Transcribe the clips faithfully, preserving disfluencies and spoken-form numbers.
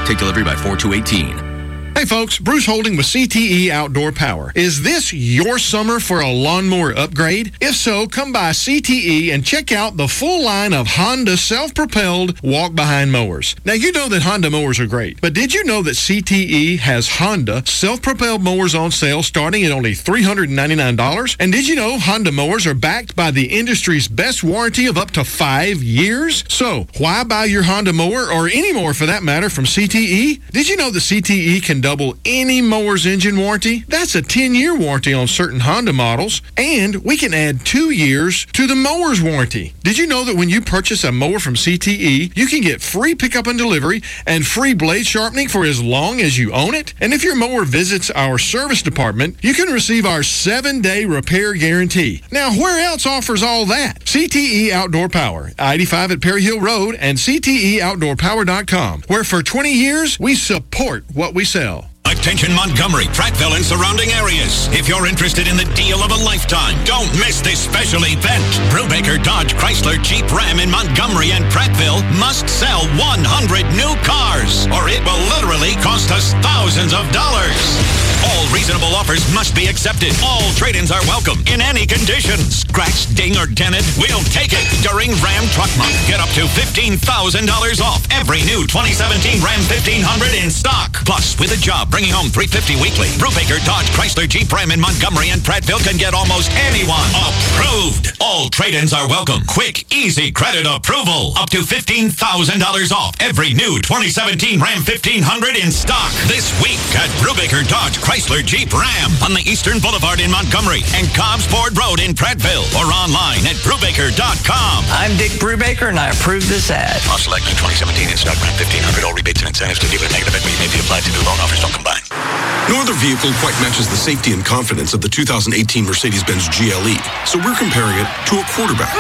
Take delivery by four two eighteen. Hey folks, Bruce Holding with C T E Outdoor Power. Is this your summer for a lawnmower upgrade? If so, come by C T E and check out the full line of Honda self-propelled walk-behind mowers. Now, you know that Honda mowers are great, but did you know that C T E has Honda self-propelled mowers on sale starting at only three hundred ninety-nine dollars? And did you know Honda mowers are backed by the industry's best warranty of up to five years? So, why buy your Honda mower, or any mower for that matter, from C T E? Did you know that C T E can double any mower's engine warranty? That's a ten-year warranty on certain Honda models, and we can add two years to the mower's warranty. Did you know that when you purchase a mower from C T E, you can get free pickup and delivery and free blade sharpening for as long as you own it? And if your mower visits our service department, you can receive our seven-day repair guarantee. Now, where else offers all that? C T E Outdoor Power, I eighty-five at Perry Hill Road, and C T E outdoor power dot com, where for twenty years, we support what we sell. Attention Montgomery, Prattville, and surrounding areas. If you're interested in the deal of a lifetime, don't miss this special event. Brubaker Dodge Chrysler Jeep Ram in Montgomery and Prattville must sell one hundred new cars, or it will literally cost us thousands of dollars. All reasonable offers must be accepted. All trade-ins are welcome in any condition. Scratched, ding, or dented, we'll take it during Ram Truck Month. Get up to fifteen thousand dollars off every new twenty seventeen Ram fifteen hundred in stock. Plus, with a job bringing home three hundred fifty dollars weekly, Brubaker Dodge Chrysler Jeep Ram in Montgomery and Prattville can get almost anyone approved. All trade-ins are welcome. Quick, easy credit approval. Up to fifteen thousand dollars off every new twenty seventeen Ram fifteen hundred in stock this week at Brubaker Dodge Chrysler Jeep Ram on the Eastern Boulevard in Montgomery and Cobbs Ford Road in Prattville, or online at brubaker dot com. I'm Dick Brubaker, and I approve this ad. All select new twenty seventeen in stock Ram fifteen hundred. All rebates and incentives to dealer negative equity may be applied to new loan offers. Don't combine. No other vehicle quite matches the safety and confidence of the two thousand eighteen Mercedes-Benz G L E, so we're comparing it to a quarterback.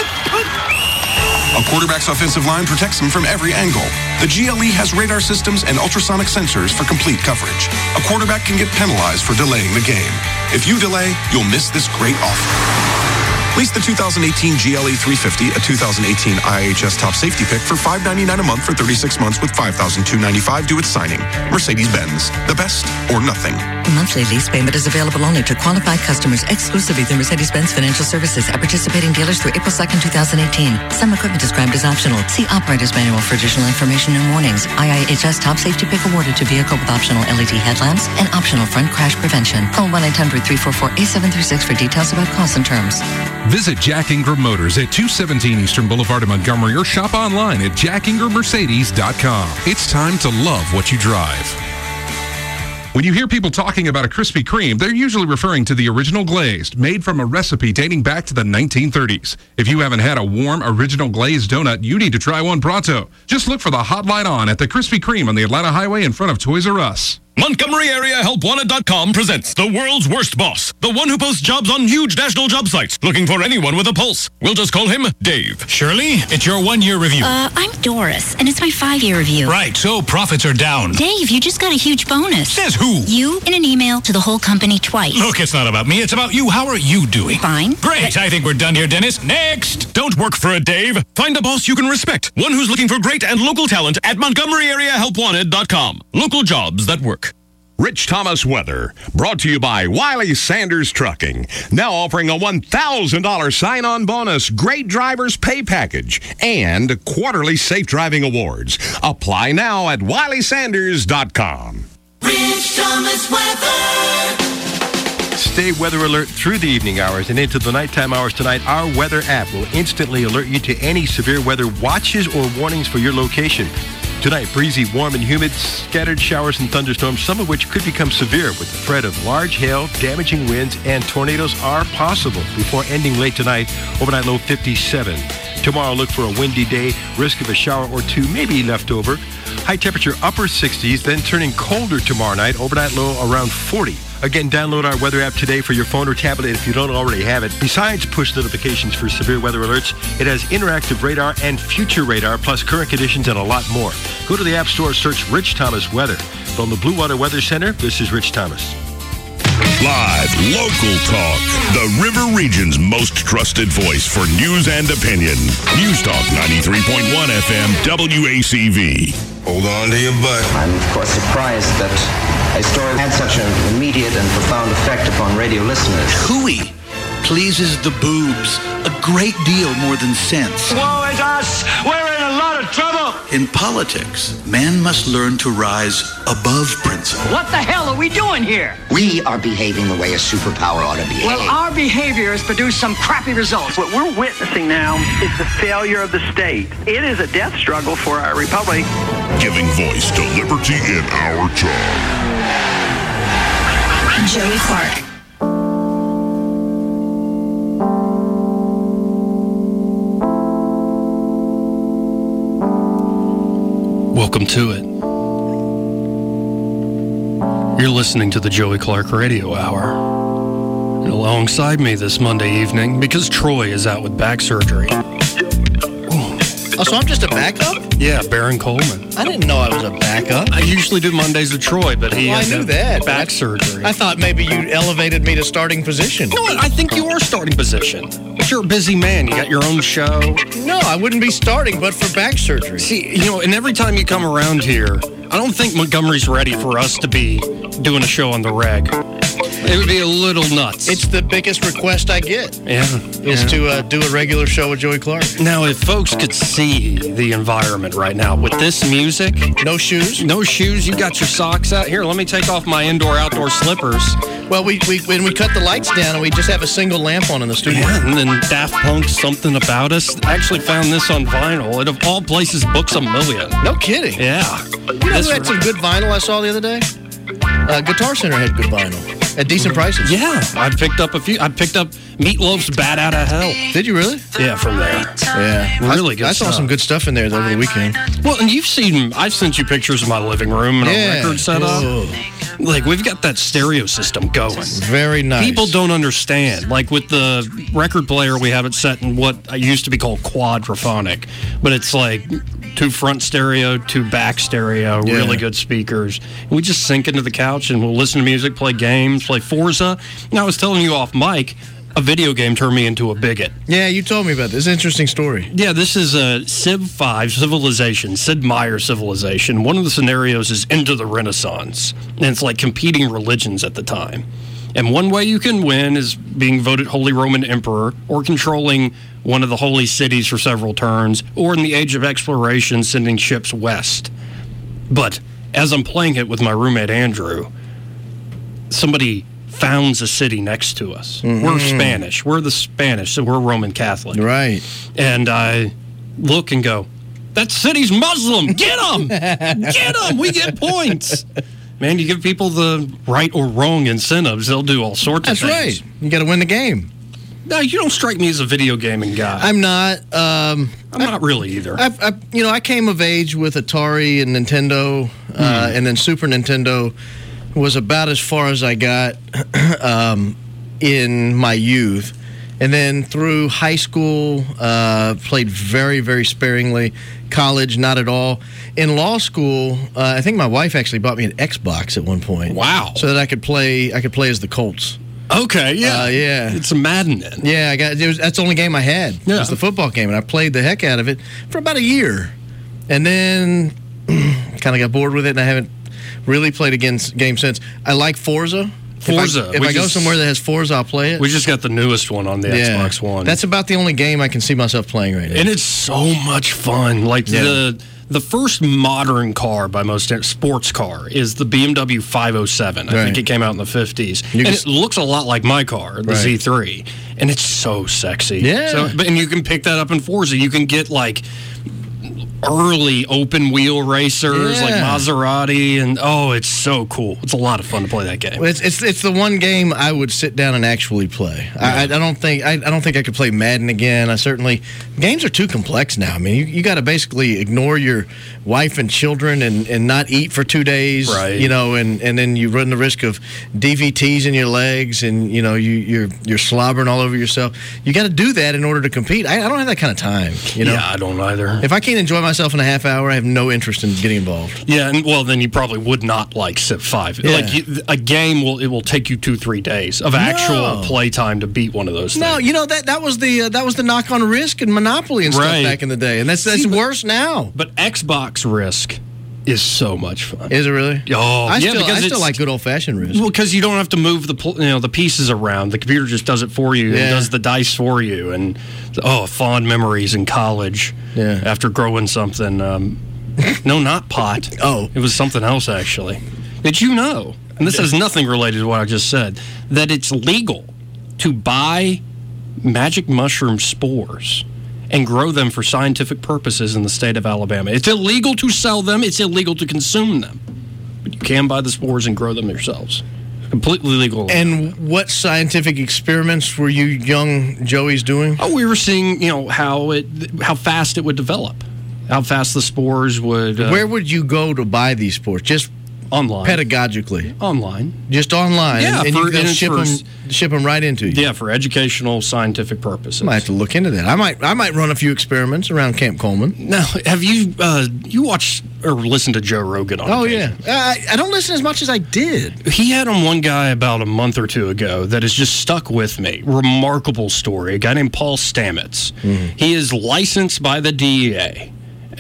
A quarterback's offensive line protects him from every angle. The G L E has radar systems and ultrasonic sensors for complete coverage. A quarterback can get penalized for delaying the game. If you delay, you'll miss this great offer. Lease the two thousand eighteen G L E three fifty, a two thousand eighteen I H S Top Safety Pick for five hundred ninety-nine dollars a month for thirty-six months with five thousand two hundred ninety-five dollars due at signing. Mercedes-Benz, the best or nothing. Monthly lease payment is available only to qualified customers exclusively through Mercedes-Benz Financial Services at participating dealers through April second, two thousand eighteen. Some equipment described as optional. See Operator's Manual for additional information and warnings. I H S Top Safety Pick awarded to vehicle with optional L E D headlamps and optional front crash prevention. Call one eight hundred, three four four, eight seven three six for details about costs and terms. Visit Jack Ingram Motors at two seventeen Eastern Boulevard in Montgomery, or shop online at jack ingram mercedes dot com. It's time to love what you drive. When you hear people talking about a Krispy Kreme, they're usually referring to the original glazed, made from a recipe dating back to the nineteen thirties. If you haven't had a warm, original glazed donut, you need to try one pronto. Just look for the hot light on at the Krispy Kreme on the Atlanta Highway in front of Toys R Us. Montgomery Area Help Wanted dot com presents The World's Worst Boss, the one who posts jobs on huge national job sites, looking for anyone with a pulse. We'll just call him Dave. Shirley, it's your one-year review. Uh, I'm Doris, and it's my five-year review. Right, so profits are down. Dave, you just got a huge bonus. Says who? You, in an email to the whole company twice. Look, it's not about me, it's about you. How are you doing? Fine. Great, but I think we're done here, Dennis. Next! Don't work for a Dave. Find a boss you can respect. One who's looking for great and local talent at Montgomery Area Help Wanted dot com. Local jobs that work. Rich Thomas weather, brought to you by Wiley Sanders Trucking. Now offering a one thousand dollars sign-on bonus, great drivers pay package, and quarterly safe driving awards. Apply now at wiley sanders dot com. Rich Thomas weather. Stay weather alert through the evening hours and into the nighttime hours tonight. Our weather app will instantly alert you to any severe weather watches or warnings for your location. Tonight, breezy, warm, and humid, scattered showers and thunderstorms, some of which could become severe with the threat of large hail, damaging winds, and tornadoes are possible before ending late tonight. Overnight low fifty-seven. Tomorrow, look for a windy day, risk of a shower or two maybe left over. High temperature upper sixties, then turning colder tomorrow night. Overnight low around forty. Again, download our weather app today for your phone or tablet if you don't already have it. Besides push notifications for severe weather alerts, it has interactive radar and future radar, plus current conditions and a lot more. Go to the App Store, search Rich Thomas Weather. From the Blue Water Weather Center, this is Rich Thomas. Live, local talk. The River Region's most trusted voice for news and opinion. News Talk ninety-three point one F M W A C V. Hold on to your butt. I'm, of course, surprised that a story had such an immediate and profound effect upon radio listeners. Hooey pleases the boobs a great deal more than sense. Woe is us! We're in a lot of trouble! In politics, man must learn to rise above principle. What the hell are we doing here? We are behaving the way a superpower ought to behave. Well, our behavior has produced some crappy results. What we're witnessing now is the failure of the state. It is a death struggle for our republic. Giving voice to liberty in our tongue. Joey Clark. Welcome to it. You're listening to the Joey Clark Radio Hour. And alongside me this Monday evening, because Troy is out with back surgery. Oh, so I'm just a backup? Yeah, Baron Coleman. I didn't know I was a backup. I usually do Mondays with Troy, but he well, has I knew that. back I, surgery. I thought maybe you elevated me to starting position. No, I think you are starting position. But you're a busy man. You got your own show. No, I wouldn't be starting, but for back surgery. See, you know, and every time you come around here, I don't think Montgomery's ready for us to be doing a show on the reg. It would be a little nuts. It's the biggest request I get. Yeah. Is yeah. to uh, do a regular show with Joey Clark. Now, if folks could see the environment right now with this music. No shoes? No shoes. You got your socks out. Here, let me take off my indoor-outdoor slippers. Well, we, we when we cut the lights down and we just have a single lamp on in the studio. Yeah, and then Daft Punk's Something About Us. I actually found this on vinyl. It, of all places, Books A Million. No kidding. Yeah. You know who had some good vinyl I saw the other day? Uh, Guitar Center had good vinyl. At decent prices. Yeah. I picked up a few. I picked up Meatloaf's Bat Out of Hell. Did you really? Yeah, from there. Yeah. Really I, good I saw stuff. some good stuff in there over the weekend. Well, and you've seen, I've sent you pictures of my living room and yeah. our record setup. Whoa. Like, we've got that stereo system going. Very nice. People don't understand. Like, with the record player, we have it set in what used to be called quadraphonic. But it's like two front stereo, two back stereo, yeah. really good speakers. And we just sink into the couch and we'll listen to music, play games, play Forza. And I was telling you off mic, a video game turned me into a bigot. Yeah, you told me about this. Interesting story. Yeah, this is a Civ five Civilization, Sid Meier's Civilization. One of the scenarios is Into the Renaissance, and it's like competing religions at the time. And one way you can win is being voted Holy Roman Emperor or controlling one of the holy cities for several turns, or in the Age of Exploration, sending ships west. But as I'm playing it with my roommate Andrew, somebody founds a city next to us. Mm-hmm. We're Spanish. We're the Spanish, so we're Roman Catholic. Right. And I look and go, that city's Muslim. Get them. Get them. We get points. Man, you give people the right or wrong incentives, they'll do all sorts That's of things. That's right. You got to win the game. No, you don't strike me as a video gaming guy. I'm not. Um, I'm not really either. I've, I, you know, I came of age with Atari and Nintendo, mm. uh, and then Super Nintendo was about as far as I got um, in my youth. And then through high school, uh, played very, very sparingly. College, not at all. In law school, uh, I think my wife actually bought me an Xbox at one point. Wow! So that I could play. I could play as the Colts. Okay, yeah, uh, yeah. It's a Madden then. Yeah, I got. It was, that's the only game I had. Yeah. It was the football game, and I played the heck out of it for about a year, and then kind of got bored with it, and I haven't really played a game since. I like Forza. Forza. If I, if I go somewhere that has Forza, I'll play it. We just got the newest one on the yeah. Xbox One. That's about the only game I can see myself playing right now. And it's so much fun. Like yeah. the the first modern car by most sports car is the B M W five oh seven. I right. think it came out in the fifties. You and it looks a lot like my car, the right. Z three. And it's so sexy. Yeah. So, and you can pick that up in Forza. You can get like early open wheel racers yeah. like Maserati, and oh, it's so cool. It's a lot of fun to play that game. It's it's, it's the one game I would sit down and actually play. Yeah. I, I don't think I, I don't think I could play Madden again. I certainly games are too complex now. I mean, you, you got to basically ignore your wife and children and, and not eat for two days, right? You know, and, and then you run the risk of D V Ts in your legs, and you know you you're you're slobbering all over yourself. You got to do that in order to compete. I, I don't have that kind of time. You know, yeah, I don't either. If I can't enjoy my myself in a half hour, I have no interest in getting involved. Yeah, and well, then you probably would not like Civ five. Yeah. Like you, a game will it will take you two three days of actual No. play time to beat one of those things. No, you know that that was the uh, that was the knock on Risk and Monopoly and stuff Right. back in the day, and that's that's See, but- worse now. But Xbox Risk is so much fun. Is it really? Oh, I yeah, still because I still it's- like good old fashioned Risk. Well, because you don't have to move the pl- you know the pieces around. The computer just does it for you Yeah. and does the dice for you. And oh, fond memories in college. Yeah. After growing something. Um, no, not pot. Oh, it was something else actually. Did you know? And this has nothing related to what I just said. That it's legal to buy magic mushroom spores and grow them for scientific purposes in the state of Alabama. It's illegal to sell them. It's illegal to consume them. But you can buy the spores and grow them yourselves. Completely legal. And what scientific experiments were you young Joeys doing? Oh, we were seeing, you know, how it, how fast it would develop, how fast the spores would. Uh, Where would you go to buy these spores? Just online, pedagogically, online, just online. Yeah, and, and for- you can and ship for- them ship them right into you. Yeah, for educational, scientific purposes. I might have to look into that. I might I might run a few experiments around Camp Coleman. Now, have you uh, you watched or listened to Joe Rogan on Oh occasion? yeah, I, I don't listen as much as I did. He had on one guy about a month or two ago that has just stuck with me. Remarkable story. A guy named Paul Stamets. Mm-hmm. He is licensed by the D E A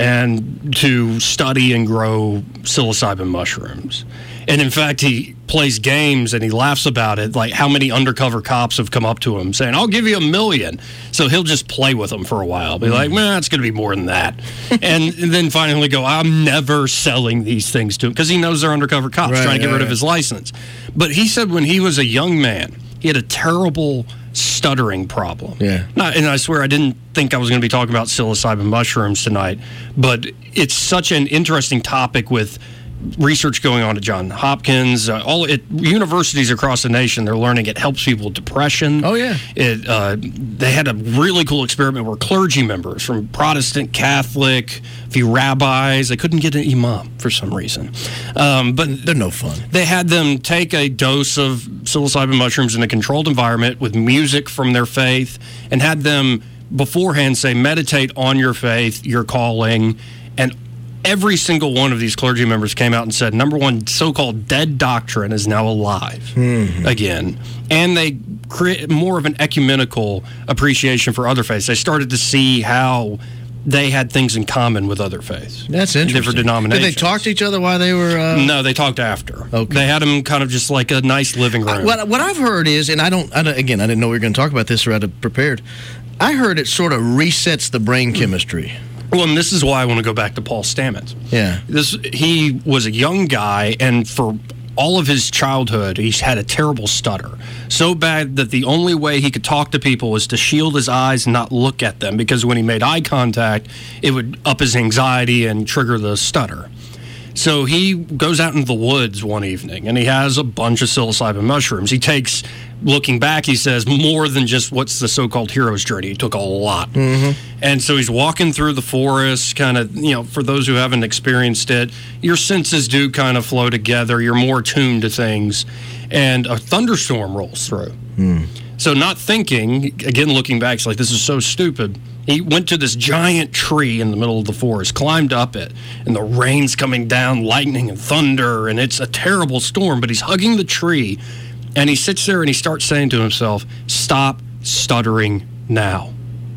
and to study and grow psilocybin mushrooms. And in fact, he plays games and he laughs about it, like how many undercover cops have come up to him saying, I'll give you a million. So he'll just play with them for a while. Be like, man, it's going to be more than that. and, and then finally go, I'm never selling these things to him because he knows they're undercover cops Right, trying to get yeah, rid of yeah. his license. But he said when he was a young man, he had a terrible stuttering problem. Yeah. Not, and I swear I didn't think I was going to be talking about psilocybin mushrooms tonight, but it's such an interesting topic with research going on at Johns Hopkins, uh, all it, universities across the nation. They're learning it helps people with depression. Oh yeah. It, uh, they had a really cool experiment where clergy members from Protestant, Catholic, a few rabbis, they couldn't get an imam for some reason. Um, but they're no fun. They had them take a dose of psilocybin mushrooms in a controlled environment with music from their faith and had them beforehand say, meditate on your faith, your calling, and every single one of these clergy members came out and said, number one, so-called dead doctrine is now alive Mm-hmm. again. And they create more of an ecumenical appreciation for other faiths. They started to see how they had things in common with other faiths. That's interesting. Different denominations. Did they talk to each other while they were? Uh... No, they talked after. Okay. They had them kind of just like a nice living room. I- what what I've heard is, and I don't, I don't again, I didn't know we were going to talk about this or I'd have prepared. I heard it sort of resets the brain chemistry. Well, and this is why I want to go back to Paul Stamets. Yeah. This he was a young guy, and for all of his childhood, he's had a terrible stutter. So bad that the only way he could talk to people was to shield his eyes and not look at them, because when he made eye contact, it would up his anxiety and trigger the stutter. So he goes out into the woods one evening, and he has a bunch of psilocybin mushrooms. He takes, looking back, he says, more than just what's the so-called hero's journey. He took a lot. Mm-hmm. And so he's walking through the forest, kind of, you know, for those who haven't experienced it, your senses do kind of flow together. You're more tuned to things. And a thunderstorm rolls through. Mm. So not thinking, again, looking back, it's like, this is so stupid. He went to this giant tree in the middle of the forest, climbed up it, and the rain's coming down, lightning and thunder, and it's a terrible storm, but he's hugging the tree, and he sits there and he starts saying to himself, stop stuttering now.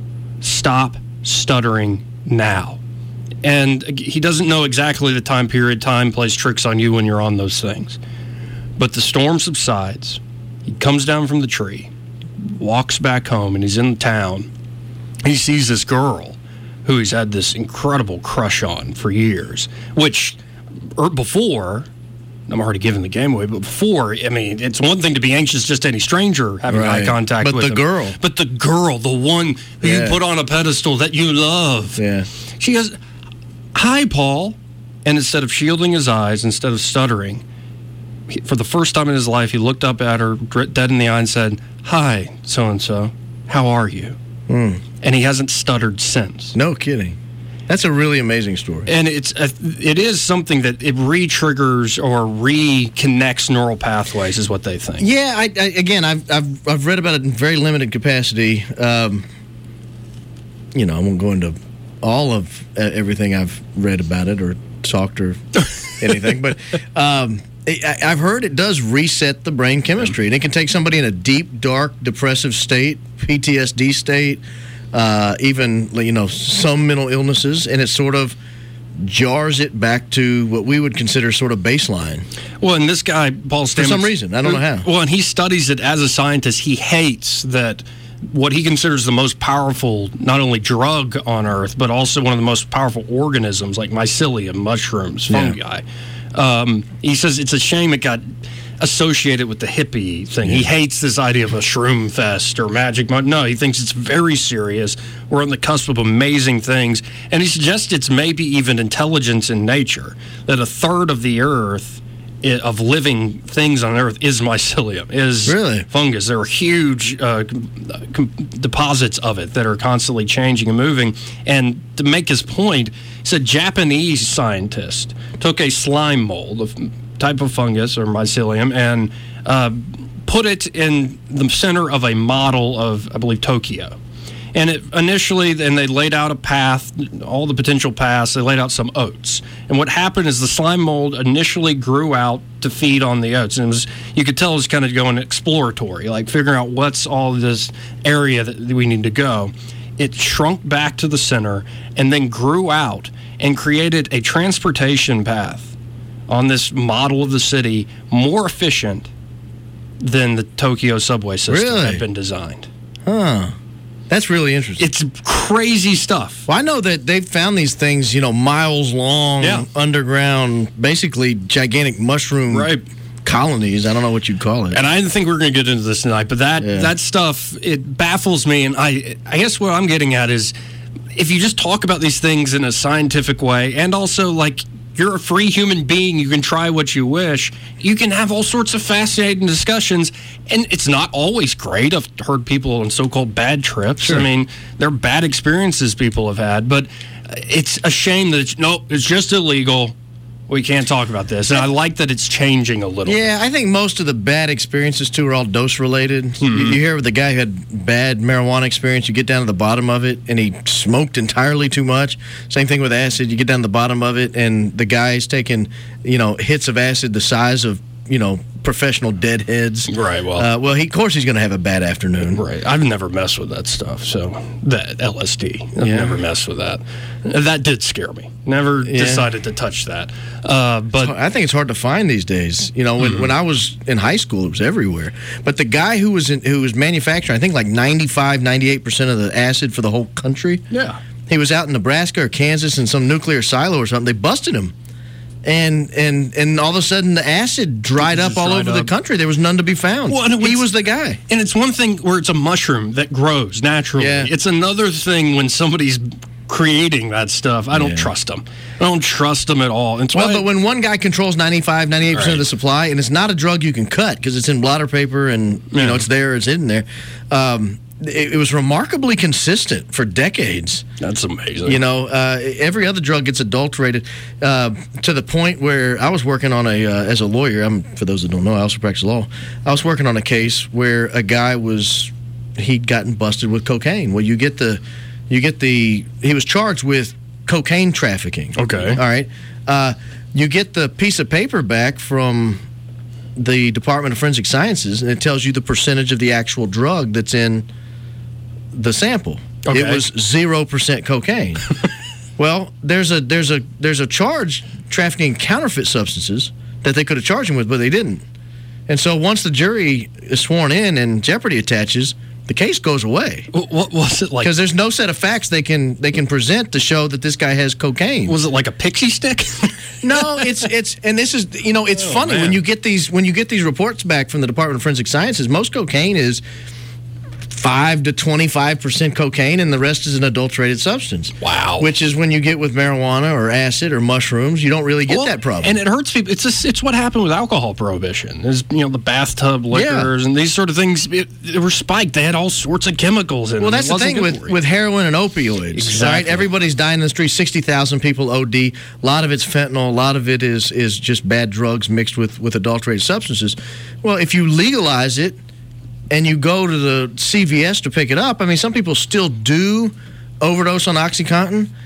Stop stuttering now. And he doesn't know exactly the time period. Time plays tricks on you when you're on those things. But the storm subsides. He comes down from the tree, walks back home, and he's in town. He sees this girl who he's had this incredible crush on for years, which er, before, I'm already giving the game away, but before, I mean, it's one thing to be anxious just to any stranger having Right. eye contact But with the him. girl. But the girl, the one who Yeah. you put on a pedestal that you love. Yeah. She goes, hi, Paul. And instead of shielding his eyes, instead of stuttering, he, for the first time in his life, he looked up at her dead in the eye and said, hi, so-and-so, how are you? Mm. And he hasn't stuttered since. No kidding. That's a really amazing story. And it's a, it is something that it re-triggers or reconnects neural pathways, is what they think. Yeah, I, I, again, I've, I've I've read about it in very limited capacity. Um, you know, I won't go into all of uh, everything I've read about it or talked or anything, but um, I, I've heard it does reset the brain chemistry, and it can take somebody in a deep, dark, depressive state, P T S D state, uh, even you know some mental illnesses, and it sort of jars it back to what we would consider sort of baseline. Well, and this guy, Paul Stamets... For some reason. I don't know how. Well, and he studies it as a scientist. He hates that what he considers the most powerful, not only drug on Earth, but also one of the most powerful organisms, like mycelium, mushrooms, fungi. Yeah. Um, he says it's a shame it got associated with the hippie thing. Yeah. He hates this idea of a shroom fest or magic month. No, he thinks it's very serious. We're on the cusp of amazing things. And he suggests it's maybe even intelligence in nature, that a third of the Earth, of living things on Earth, is mycelium, is really? fungus. There are huge uh, com- deposits of it that are constantly changing and moving. And to make his point, he's a Japanese scientist took a slime mold of type of fungus or mycelium and uh, put it in the center of a model of, I believe, Tokyo. And it initially, then they laid out a path, all the potential paths. They laid out some oats. And what happened is the slime mold initially grew out to feed on the oats. And it was, you could tell it was kind of going exploratory, like figuring out what's all this area that we need to go. It shrunk back to the center and then grew out and created a transportation path on this model of the city more efficient than the Tokyo subway system really? had been designed. Huh. That's really interesting. It's crazy stuff. Well, I know that they've found these things, you know, miles long, yeah. underground, basically gigantic mushroom right. colonies. I don't know what you'd call it. And I didn't think we were going to get into this tonight, but that yeah. that stuff, it baffles me. And I, I guess what I'm getting at is if you just talk about these things in a scientific way, and also like you're a free human being, you can try what you wish, you can have all sorts of fascinating discussions, and it's not always great. I've heard people on so-called bad trips. Sure. I mean, they're bad experiences people have had, but it's a shame that it's, nope, it's just illegal. We can't talk about this. And I like that it's changing a little. Yeah, I think most of the bad experiences, too, are all dose-related. Mm-hmm. You, you hear of the guy who had bad marijuana experience, you get down to the bottom of it, and he smoked entirely too much. Same thing with acid. You get down to the bottom of it, and the guy's taking, you know, hits of acid the size of, you know, professional deadheads. Right, well. Uh, well, he, of course he's going to have a bad afternoon. Right. I've never messed with that stuff, so that L S D. I've yeah. never messed with that. That did scare me. Never yeah. decided to touch that. Uh, but I think it's hard to find these days. You know, when, mm-hmm. when I was in high school, it was everywhere. But the guy who was in, who was manufacturing, I think like ninety-five, ninety-eight percent of the acid for the whole country. Yeah. He was out in Nebraska or Kansas in some nuclear silo or something. They busted him. And and and all of a sudden, the acid dried up all dried over up. the country. There was none to be found. Well, and he was the guy. And it's one thing where it's a mushroom that grows naturally. Yeah. It's another thing when somebody's creating that stuff. I don't Yeah. trust them. I don't trust them at all. It's Well, why- but when one guy controls ninety-five, ninety-eight percent Right. of the supply, and it's not a drug you can cut because it's in blotter paper and you Yeah. know it's there, it's in there. Um, it, it was remarkably consistent for decades. That's amazing. You know, uh, every other drug gets adulterated uh, to the point where I was working on a, uh, as a lawyer, I'm, for those that don't know, I also practice law. I was working on a case where a guy was, he'd gotten busted with cocaine. Well, you get the, you get the, he was charged with cocaine trafficking. Okay. All right. Uh, you get the piece of paper back from the Department of Forensic Sciences, and it tells you the percentage of the actual drug that's in the sample. Okay. It was zero percent cocaine. Well, there's a there's a there's a charge trafficking counterfeit substances that they could have charged him with, but they didn't. And so once the jury is sworn in and jeopardy attaches, the case goes away. What was it like? Because there's no set of facts they can they can present to show that this guy has cocaine. Was it like a pixie stick? No, it's it's and this is you know it's Oh, funny man. when you get these when you get these reports back from the Department of Forensic Sciences. Most cocaine is five to twenty-five percent cocaine, and the rest is an adulterated substance. Wow. Which is when you get with marijuana or acid or mushrooms, you don't really get Well, that problem. And it hurts people. It's just, it's what happened with alcohol prohibition. Is you know the bathtub liquors Yeah. and these sort of things. It, they were spiked. They had all sorts of chemicals in them. Well, that's It the wasn't thing good with, for you. with heroin and opioids. Exactly. Right? Everybody's dying in the street. sixty thousand people O D. A lot of it's fentanyl. A lot of it is is just bad drugs mixed with, with adulterated substances. Well, if you legalize it and you go to the C V S to pick it up, I mean, some people still do overdose on OxyContin,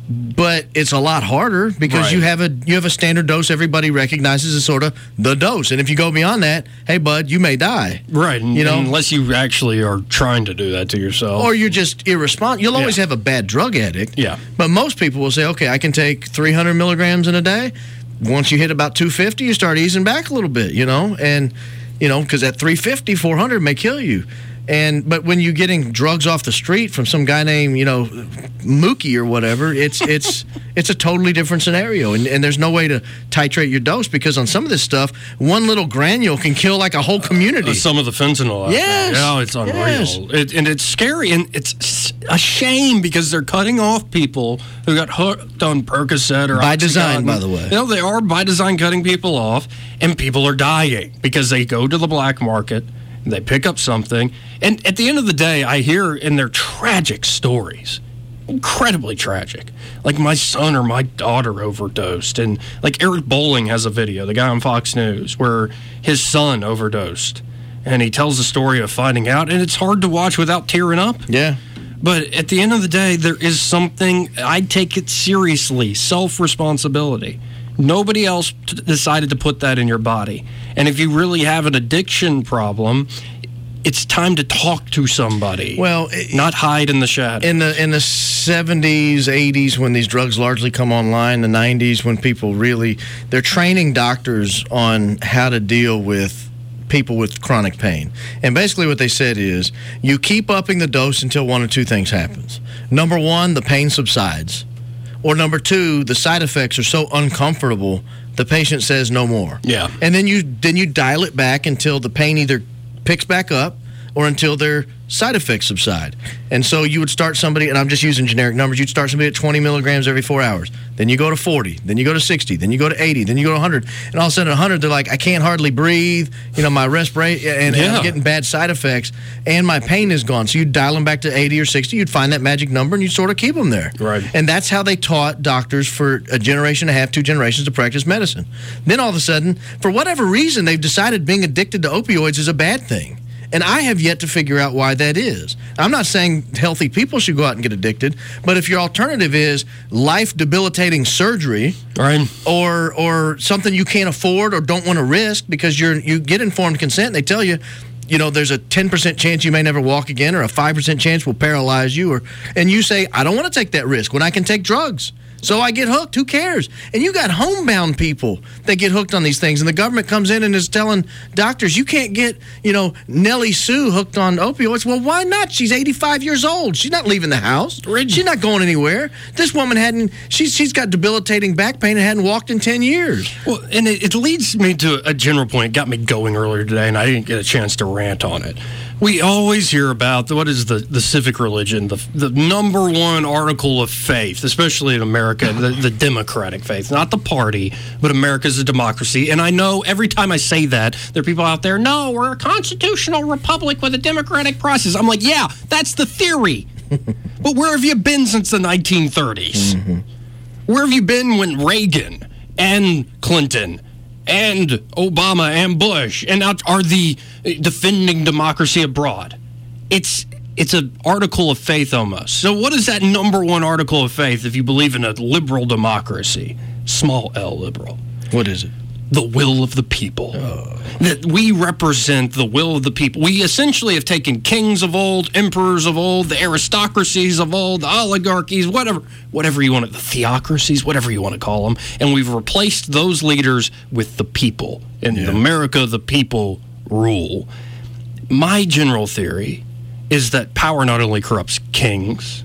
But it's a lot harder because Right. you have a you have a standard dose everybody recognizes as sort of the dose, and if you go beyond that, hey bud, you may die. Right, and, You know? unless you actually are trying to do that to yourself. Or you're just irresponsible. You'll always have a bad drug addict. Yeah. But most people will say, okay, I can take three hundred milligrams in a day. Once you hit about two fifty, you start easing back a little bit, you know, and you know because at three fifty, four hundred may kill you. And but when you're getting drugs off the street from some guy named, you know, Mookie or whatever, it's it's it's a totally different scenario. And, and there's no way to titrate your dose because on some of this stuff, one little granule can kill like a whole community. Uh, some of the fentanyl. out Yes. there. Yeah, it's unreal. Yes. It, and it's scary, and it's a shame because they're cutting off people who got hooked on Percocet or By Oxycontin. design, by the way. You know, they are by design cutting people off, and people are dying because they go to the black market. They pick up something. And at the end of the day, I hear in their tragic stories, incredibly tragic. Like my son or my daughter overdosed. And like Eric Bolling has a video, the guy on Fox News, where his son overdosed. And he tells the story of finding out. And it's hard to watch without tearing up. Yeah. But at the end of the day, there is something, I take it seriously, self-responsibility. Nobody else t- decided to put that in your body. And if you really have an addiction problem, it's time to talk to somebody. Well, not hide in the shadows. In the in the seventies, eighties, when these drugs largely come online, the nineties, when people really they're training doctors on how to deal with people with chronic pain. And basically what they said is you keep upping the dose until one or two things happens. Number one, the pain subsides. Or number two, the side effects are so uncomfortable, the patient says no more. Yeah. And then you then you dial it back until the pain either picks back up or until their side effects subside. And so you would start somebody, and I'm just using generic numbers, you'd start somebody at twenty milligrams every four hours. Then you go to forty. Then you go to sixty. Then you go to eighty. Then you go to one hundred. And all of a sudden at one hundred, they're like, I can't hardly breathe. You know, my respiration, and, and Yeah. I'm getting bad side effects, and my pain is gone. So you dial them back to eighty or sixty, you'd find that magic number, and you'd sort of keep them there. Right. And that's how they taught doctors for a generation and a half, two generations to practice medicine. Then all of a sudden, for whatever reason, they've decided being addicted to opioids is a bad thing. And I have yet to figure out why that is. I'm not saying healthy people should go out and get addicted, but if your alternative is life-debilitating surgery, right, or or something you can't afford or don't want to risk because you're you get informed consent and they tell you, you know, there's a ten percent chance you may never walk again or a five percent chance will paralyze you, or and you say, I don't want to take that risk when I can take drugs. So I get hooked. Who cares? And you got homebound people that get hooked on these things, and the government comes in and is telling doctors, you can't get, you know, Nellie Sue hooked on opioids. Well, why not? She's eighty-five years old. She's not leaving the house. She's not going anywhere. This woman hadn't, she's, she's got debilitating back pain and hadn't walked in ten years. Well, and it, it leads me to a general point. It got me going earlier today, and I didn't get a chance to rant on it. We always hear about, what is the, the civic religion, the, the number one article of faith, especially in America, the, the democratic faith. Not the party, but America's a democracy. And I know every time I say that, there are people out there, no, we're a constitutional republic with a democratic process. I'm like, yeah, that's the theory. But where have you been since the nineteen thirties? Mm-hmm. Where have you been when Reagan and Clinton and Obama and Bush and now are the defending democracy abroad? It's it's an article of faith almost. So what is that number one article of faith if you believe in a liberal democracy? Small L liberal. What is it? The will of the people. Oh. That we represent the will of the people. We essentially have taken kings of old, emperors of old, the aristocracies of old, the oligarchies, whatever, whatever you want to, the theocracies, whatever you want to call them, and we've replaced those leaders with the people. In yeah. America, the people rule. My general theory is that power not only corrupts kings,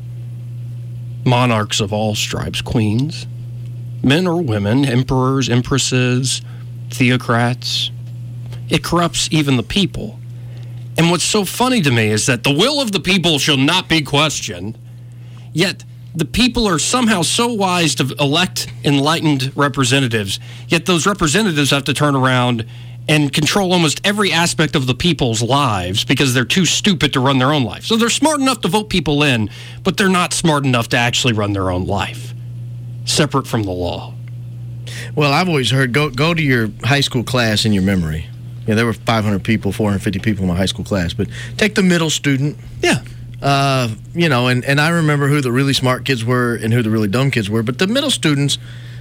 monarchs of all stripes, queens, men or women, emperors, empresses, theocrats. It corrupts even the people. And what's so funny to me is that the will of the people shall not be questioned, yet the people are somehow so wise to elect enlightened representatives, yet those representatives have to turn around and control almost every aspect of the people's lives because they're too stupid to run their own life. So they're smart enough to vote people in, but they're not smart enough to actually run their own life, separate from the law. Well, I've always heard, go go to your high school class in your memory. Yeah, there were five hundred people, four hundred fifty people in my high school class, but take the middle student. Yeah. Uh, you know, and, and I remember who the really smart kids were and who the really dumb kids were. But the middle students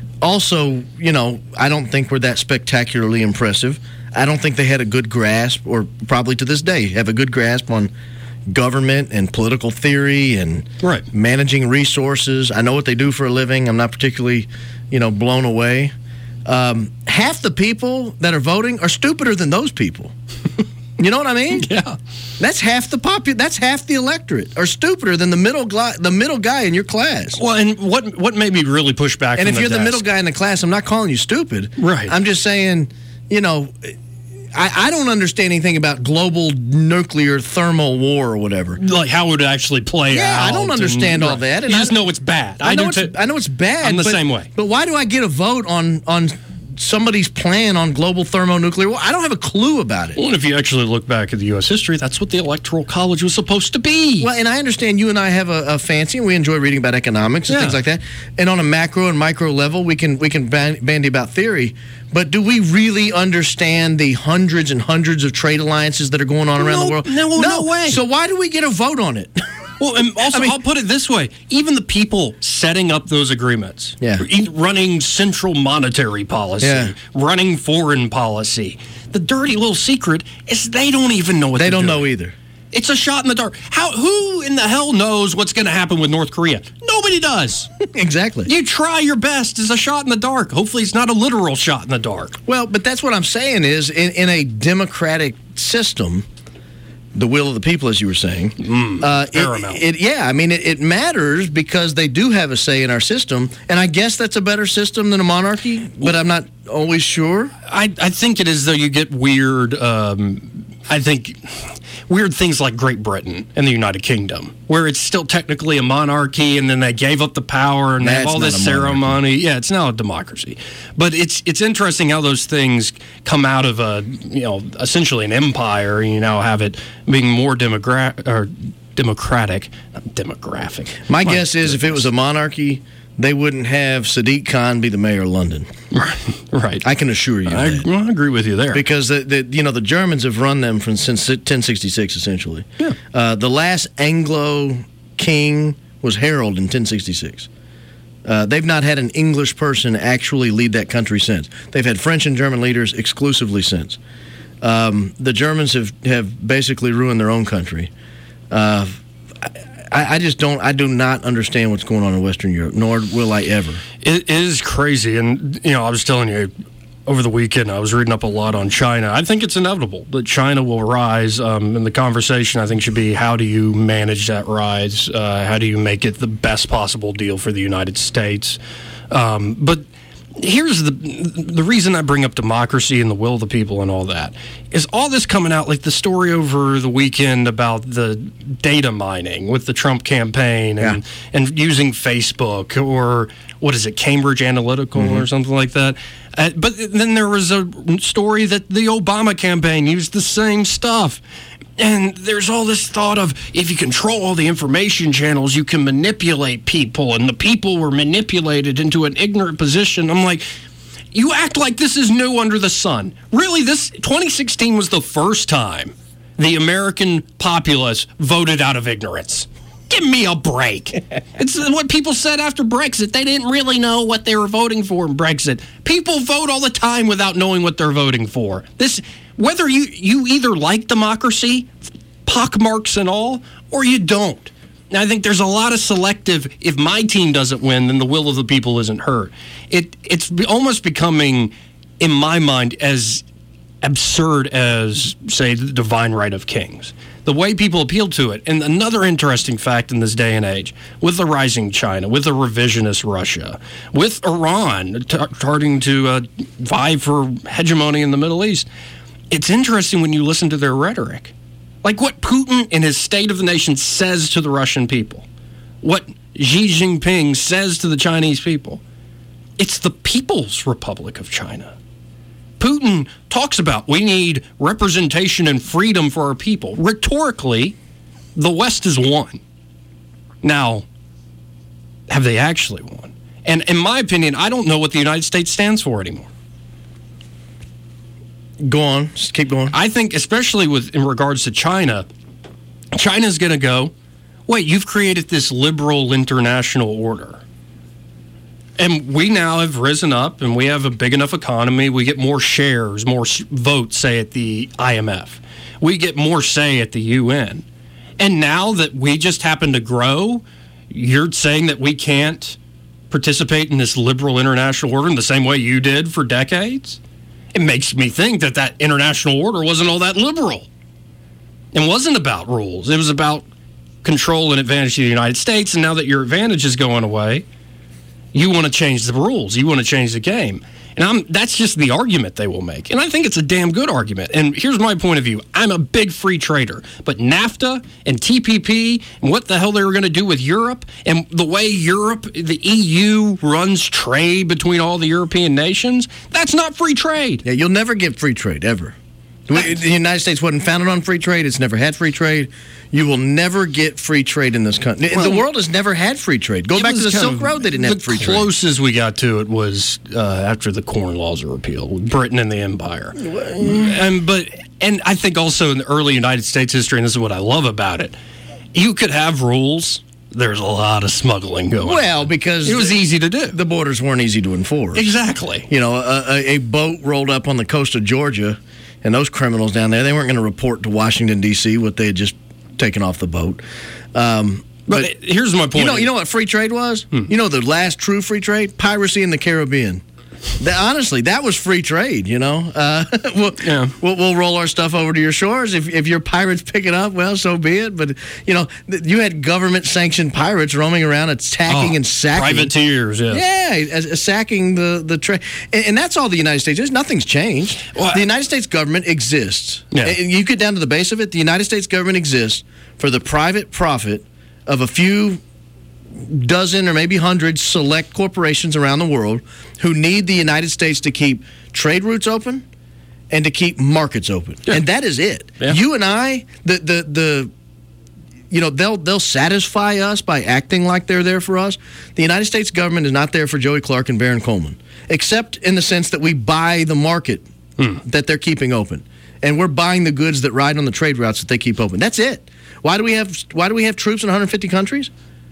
also, you know, I don't think were that spectacularly impressive. I don't think they had a good grasp, or probably to this day have a good grasp on government and political theory and right. managing resources. I know what they do for a living. I'm not particularly, you know, blown away. Um, half the people that are voting are stupider than those people. You know what I mean? Yeah. That's half the popu- That's half the electorate are stupider than the middle gl- the middle guy in your class. Well, and what what made me really push back? And from if the you're desk, the middle guy in the class, I'm not calling you stupid. Right. I'm just saying, you know, I, I don't understand anything about global nuclear thermal war or whatever. Like how it would actually play yeah, out. I don't understand and, all right. that. And you I, just know it's bad. I, I know do it's, too. I know it's bad. I'm the but, same way. But why do I get a vote on on somebody's plan on global thermonuclear war? I don't have a clue about it. Well, if you actually look back at the U S history, that's what the Electoral College was supposed to be. Well, and I understand you and I have a, a fancy, and we enjoy reading about economics and Yeah. things like that. And on a macro and micro level, we can we can ban- bandy about theory. But do we really understand the hundreds and hundreds of trade alliances that are going on around No, the world? no, no way. So why do we get a vote on it? Well, and also, I mean- I'll put it this way. Even the people setting up those agreements, Yeah. e- running central monetary policy, Yeah. running foreign policy, the dirty little secret is they don't even know what They they're don't doing. know either. It's a shot in the dark. How? Who in the hell knows what's going to happen with North Korea? Nobody does. Exactly. You try your best. It's a shot in the dark. Hopefully, it's not a literal shot in the dark. Well, but that's what I'm saying is in, in a democratic system, the will of the people, as you were saying, Mm, uh, paramount. it, it, yeah, I mean, it, it matters because they do have a say in our system, and I guess that's a better system than a monarchy, but I'm not always sure. I, I think it is, though, you get weird, um, I think, weird things like Great Britain and the United Kingdom, where it's still technically a monarchy, and then they gave up the power, and they have That's all not this a monarchy. ceremony. Yeah, it's now a democracy. But it's it's interesting how those things come out of a, you know, essentially an empire, and you now have it being more demogra- or democratic, not demographic. My My guess is if it was a monarchy, they wouldn't have Sadiq Khan be the mayor of London. Right. I can assure you I, that. well, I agree with you there. Because the, the you know the Germans have run them from since ten sixty-six essentially. Yeah. Uh, the last Anglo king was Harold in ten sixty-six. Uh, they've not had an English person actually lead that country since. They've had French and German leaders exclusively since. Um, the Germans have, have basically ruined their own country. Uh, I, I just don't. I do not understand what's going on in Western Europe, nor will I ever. It is crazy. And, you know, I was telling you over the weekend, I was reading up a lot on China. I think it's inevitable that China will rise. Um, and the conversation, I think, should be how do you manage that rise? Uh, how do you make it the best possible deal for the United States? Um, but here's the the reason I bring up democracy and the will of the people and all that is all this coming out, like the story over the weekend about the data mining with the Trump campaign and, yeah. and using Facebook or what is it, Cambridge Analytical mm-hmm. or something like that. Uh, but then there was a story that the Obama campaign used the same stuff. And there's all this thought of if you control all the information channels, you can manipulate people, and the people were manipulated into an ignorant position. I'm like, you act like this is new under the sun. Really, this twenty sixteen was the first time the American populace voted out of ignorance. Give me a break. It's what people said after Brexit. They didn't really know what they were voting for in Brexit. People vote all the time without knowing what they're voting for. This, whether you, you either like democracy, pockmarks and all, or you don't. Now, I think there's a lot of selective, if my team doesn't win, then the will of the people isn't heard. It, it's almost becoming, in my mind, as absurd as, say, the divine right of kings. The way people appeal to it. And another interesting fact in this day and age, with the rising China, with the revisionist Russia, with Iran t- starting to uh, vie for hegemony in the Middle East, it's interesting when you listen to their rhetoric. Like what Putin in his State of the Nation says to the Russian people, what Xi Jinping says to the Chinese people. It's the People's Republic of China. Putin talks about we need representation and freedom for our people. Rhetorically, the West has won. Now, have they actually won? And in my opinion, I don't know what the United States stands for anymore. Go on. Just keep going. I think, especially with in regards to China, China's going to go, wait, you've created this liberal international order. And we now have risen up, and we have a big enough economy. We get more shares, more votes, say, at the I M F. We get more say at the U N. And now that we just happen to grow, you're saying that we can't participate in this liberal international order in the same way you did for decades? It makes me think that that international order wasn't all that liberal. It wasn't about rules. It was about control and advantage to the United States, and now that your advantage is going away, you want to change the rules. You want to change the game. And I'm, that's just the argument they will make. And I think it's a damn good argument. And here's my point of view. I'm a big free trader. But NAFTA and T P P and what the hell they were going to do with Europe and the way Europe, the E U, runs trade between all the European nations, that's not free trade. Yeah, you'll never get free trade, ever. The United States wasn't founded on free trade. It's never had free trade. You will never get free trade in this country. Well, the world has never had free trade. Go back to the Silk Road, they didn't have free trade. The closest we got to it was uh, after the Corn Laws were repealed, Britain and the Empire. And, but, and I think also in the early United States history, and this is what I love about it, you could have rules. There's a lot of smuggling going on. Well, because it was easy to do. The borders weren't easy to enforce. Exactly. You know, a, a, a boat rolled up on the coast of Georgia, and those criminals down there, they weren't going to report to Washington, D C what they had just taken off the boat. Um, but, but here's my point. You know, you know what free trade was? Hmm. You know the last true free trade? Piracy in the Caribbean. That, honestly, that was free trade, you know. Uh, we'll, yeah. we'll, we'll roll our stuff over to your shores. If, if your pirates pick it up, well, so be it. But, you know, you had government-sanctioned pirates roaming around attacking oh, and sacking. Privateers, yeah. Yeah, as, as sacking the, the trade. And, and that's all the United States is. Nothing's changed. Well, the United States government exists. Yeah. And you get down to the base of it, the United States government exists for the private profit of a few dozen or maybe hundred select corporations around the world who need the United States to keep trade routes open and to keep markets open. Yeah. And that is it. Yeah. You and I, the, the, the, you know, they'll, they'll satisfy us by acting like they're there for us. The United States government is not there for Joey Clark and Baron Coleman, except in the sense that we buy the market hmm. that they're keeping open. And we're buying the goods that ride on the trade routes that they keep open. That's it. Why do we have, why do we have troops in one hundred fifty countries?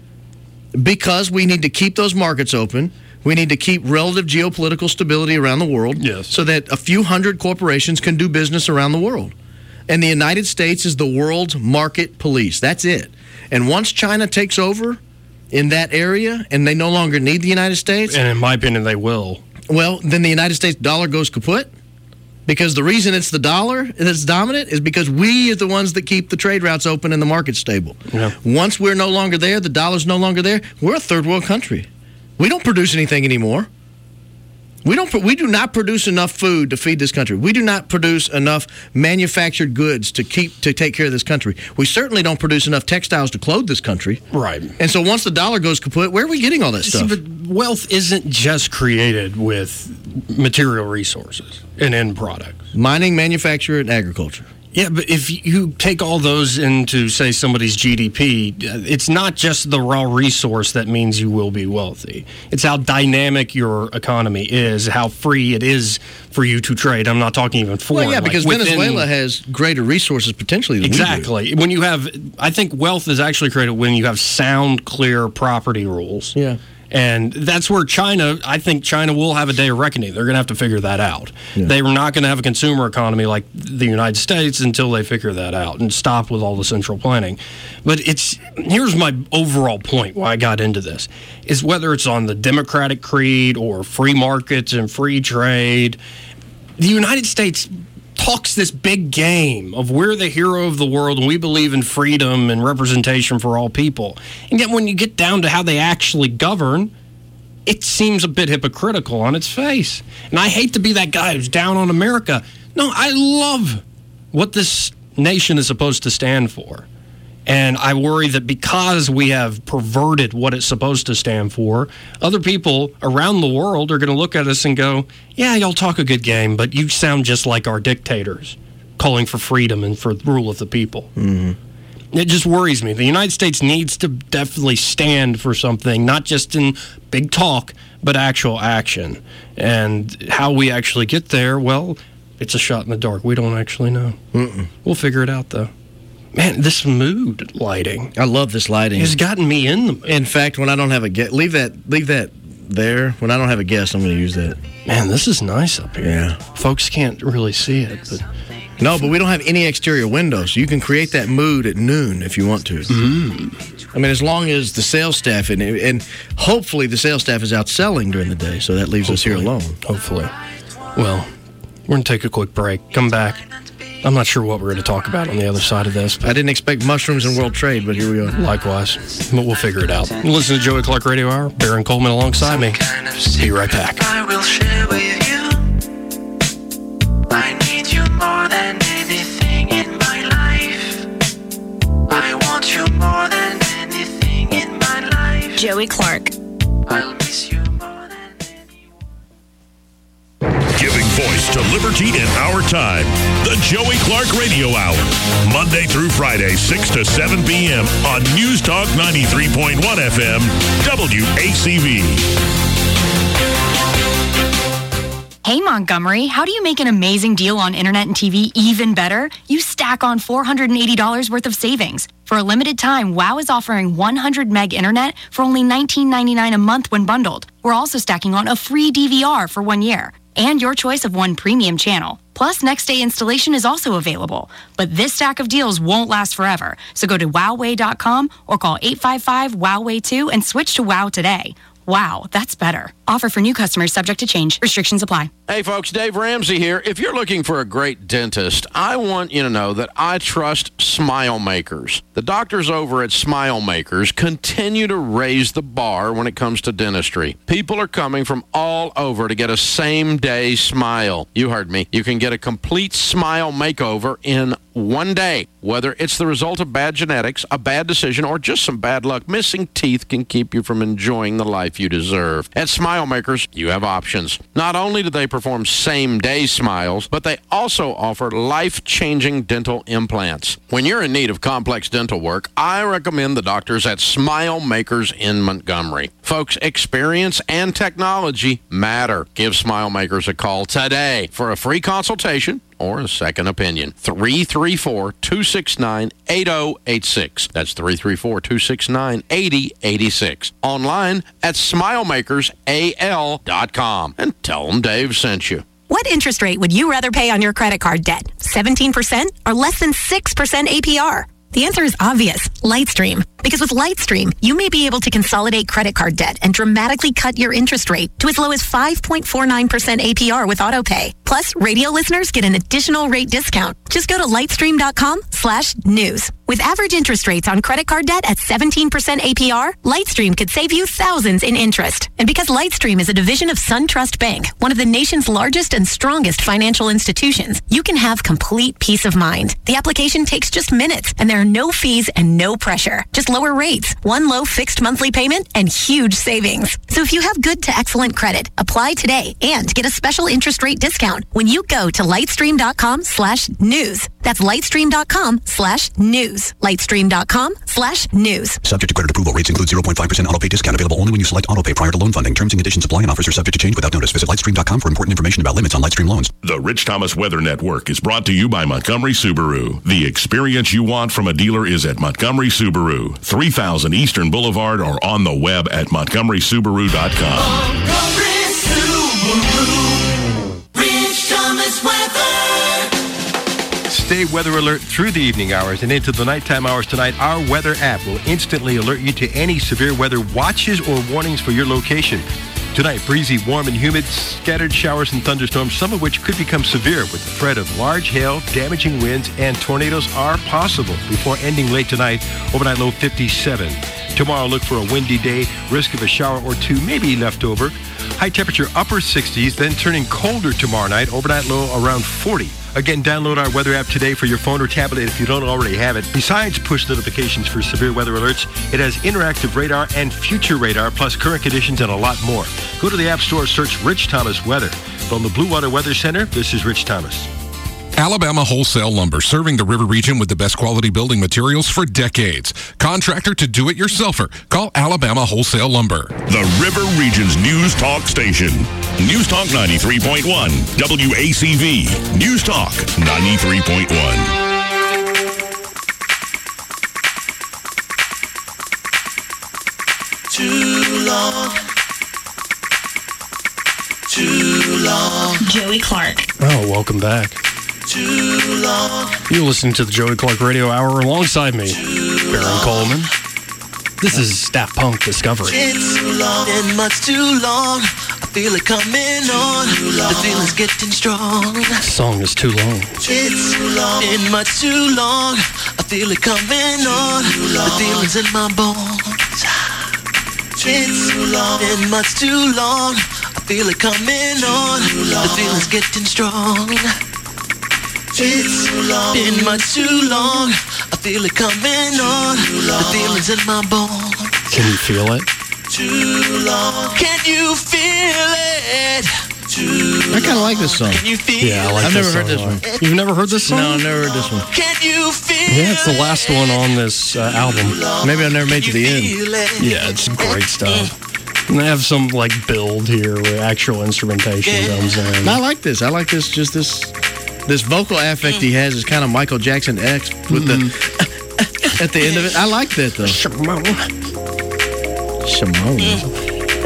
Because we need to keep those markets open. We need to keep relative geopolitical stability around the world yes. so that a few hundred corporations can do business around the world. And the United States is the world's market police. That's it. And once China takes over in that area and they no longer need the United States... And in my opinion, they will. Well, then the United States dollar goes kaput. Because the reason it's the dollar that's dominant is because we are the ones that keep the trade routes open and the market stable. Yeah. Once we're no longer there, the dollar's no longer there, we're a third world country. We don't produce anything anymore. We don't. We do not produce enough food to feed this country. We do not produce enough manufactured goods to keep to take care of this country. We certainly don't produce enough textiles to clothe this country. Right. And so once the dollar goes kaput, where are we getting all that stuff? See, but wealth isn't just created with material resources and end products. Mining, manufacture, and agriculture. Yeah, but if you take all those into, say, somebody's G D P, it's not just the raw resource that means you will be wealthy. It's how dynamic your economy is, how free it is for you to trade. I'm not talking even foreign. Well, yeah, because like within, Venezuela has greater resources potentially than exactly. we do. When you have, I think wealth is actually created when you have sound, clear property rules. Yeah. And that's where China, I think China will have a day of reckoning. They're going to have to figure that out. Yeah. They're not going to have a consumer economy like the United States until they figure that out and stop with all the central planning. But it's here's my overall point why I got into this, is whether it's on the democratic creed or free markets and free trade, the United States talks this big game of we're the hero of the world and we believe in freedom and representation for all people. And yet when you get down to how they actually govern, it seems a bit hypocritical on its face. And I hate to be that guy who's down on America. No, I love what this nation is supposed to stand for. And I worry that because we have perverted what it's supposed to stand for, other people around the world are going to look at us and go, yeah, y'all talk a good game, but you sound just like our dictators, calling for freedom and for rule of the people. Mm-hmm. It just worries me. The United States needs to definitely stand for something, not just in big talk, but actual action. And how we actually get there, well, it's a shot in the dark. We don't actually know. Mm-mm. We'll figure it out, though. Man, this mood lighting. I love this lighting. It's gotten me in the mood. In fact, when I don't have a guest, leave that, leave that there. When I don't have a guest, I'm going to use that. Man, this is nice up here. Yeah. Folks can't really see it, but... No, but we don't have any exterior windows. You can create that mood at noon if you want to. Mm. I mean, as long as the sales staff, and, and hopefully the sales staff is out selling during the day, so that leaves hopefully. us here alone. Hopefully. Well, we're going to take a quick break. Come back. I'm not sure what we're going to talk about on the other side of this. I didn't expect mushrooms and world trade, but here we go. Likewise. But we'll figure it out. Listen to Joey Clark Radio Hour. Baron Coleman alongside me. Be right back. I will share with you. I need you more than anything in my life. I want you more than anything in my life. Joey Clark. I'll miss you more than Giving voice to liberty in our time. The Joey Clark Radio Hour. Monday through Friday, six to seven p.m. on News Talk ninety-three point one F M, W A C V. Hey Montgomery, how do you make an amazing deal on internet and T V even better? You stack on four hundred eighty dollars worth of savings. For a limited time, WOW is offering one hundred meg internet for only nineteen ninety-nine a month when bundled. We're also stacking on a free D V R for one year. And your choice of one premium channel. Plus, next day installation is also available. But this stack of deals won't last forever. So go to wow way dot com or call eight five five wow way two and switch to WOW today. Wow, that's better. Offer for new customers subject to change. Restrictions apply. Hey folks, Dave Ramsey here. If you're looking for a great dentist, I want you to know that I trust Smile Makers. The doctors over at Smile Makers continue to raise the bar when it comes to dentistry. People are coming from all over to get a same-day smile. You heard me. You can get a complete smile makeover in one day. Whether it's the result of bad genetics, a bad decision, or just some bad luck, missing teeth can keep you from enjoying the life you deserve. At Smile Makers, you have options. Not only do they perform same-day smiles, but they also offer life-changing dental implants. When you're in need of complex dental work, I recommend the doctors at Smile Makers in Montgomery. Folks, experience and technology matter. Give Smile Makers a call today for a free consultation or a second opinion. three three four, two six nine, eight zero eight six. That's three three four, two six nine, eight zero eight six. Online at smile makers A L dot com. And tell them Dave sent you. What interest rate would you rather pay on your credit card debt? seventeen percent or less than six percent A P R? The answer is obvious, Lightstream. Because with Lightstream, you may be able to consolidate credit card debt and dramatically cut your interest rate to as low as five point four nine percent A P R with AutoPay. Plus, radio listeners get an additional rate discount. Just go to lightstream.com slash news. With average interest rates on credit card debt at seventeen percent A P R, Lightstream could save you thousands in interest. And because Lightstream is a division of SunTrust Bank, one of the nation's largest and strongest financial institutions, you can have complete peace of mind. The application takes just minutes, and there are no fees and no pressure. Just lower rates, one low fixed monthly payment, and huge savings. So if you have good to excellent credit, apply today and get a special interest rate discount when you go to lightstream.com slash news. That's lightstream.com slash news. Lightstream.com slash news. Subject to credit approval. Rates include zero point five percent auto pay discount available only when you select auto pay prior to loan funding. Terms and conditions apply and offers are subject to change without notice. Visit lightstream dot com for important information about limits on Lightstream loans. The Rich Thomas Weather Network is brought to you by Montgomery Subaru. The experience you want from a dealer is at Montgomery Subaru, three thousand Eastern Boulevard, or on the web at montgomery subaru dot com. Montgomery Subaru. Rich Thomas Weather. Stay weather alert through the evening hours and into the nighttime hours tonight. Our weather app will instantly alert you to any severe weather watches or warnings for your location. Tonight, breezy, warm, and humid, scattered showers and thunderstorms, some of which could become severe with the threat of large hail, damaging winds, and tornadoes are possible before ending late tonight. Overnight low fifty-seven. Tomorrow, look for a windy day, risk of a shower or two, maybe left over. High temperature upper sixties, then turning colder tomorrow night. Overnight low around forty. Again, download our weather app today for your phone or tablet if you don't already have it. Besides push notifications for severe weather alerts, it has interactive radar and future radar, plus current conditions and a lot more. Go to the App Store, search Rich Thomas Weather. From the Blue Water Weather Center, this is Rich Thomas. Alabama Wholesale Lumber, serving the River Region with the best quality building materials for decades. Contractor to do-it-yourselfer. Call Alabama Wholesale Lumber. The River Region's News Talk Station. News Talk ninety-three point one, W A C V. News Talk ninety-three point one. long. Too long. Joey Clark. Oh, welcome back. Too long. You're listening to the Joey Clark Radio Hour alongside me, Baron Coleman. This is Daft Punk Discovery. It's too long and much too long. I feel it coming on. The feeling's getting strong. This song is too long. It's too long and much too long. I feel it coming on. The feeling's in my bones. It's too long and much too long. I feel it coming on. The feeling's getting strong. It's too long been much too long. I feel it coming on. The feeling's in my bones. Can you feel it? Too long. Can you feel it? Too I kind of like this song. Can you feel Yeah, I like I've this never heard song this a lot. one. You've never heard this song? No, I've never heard this one. Can you feel Yeah, it's the last one on this uh, album. Maybe I've never made it to the end. Yeah, it's great stuff. And they have some like build here where actual instrumentation comes in. I like this. I like this. Just this, this vocal affect he has is kind of Michael Jackson X with the at the end of it. I like that though. Shimon. Shimon.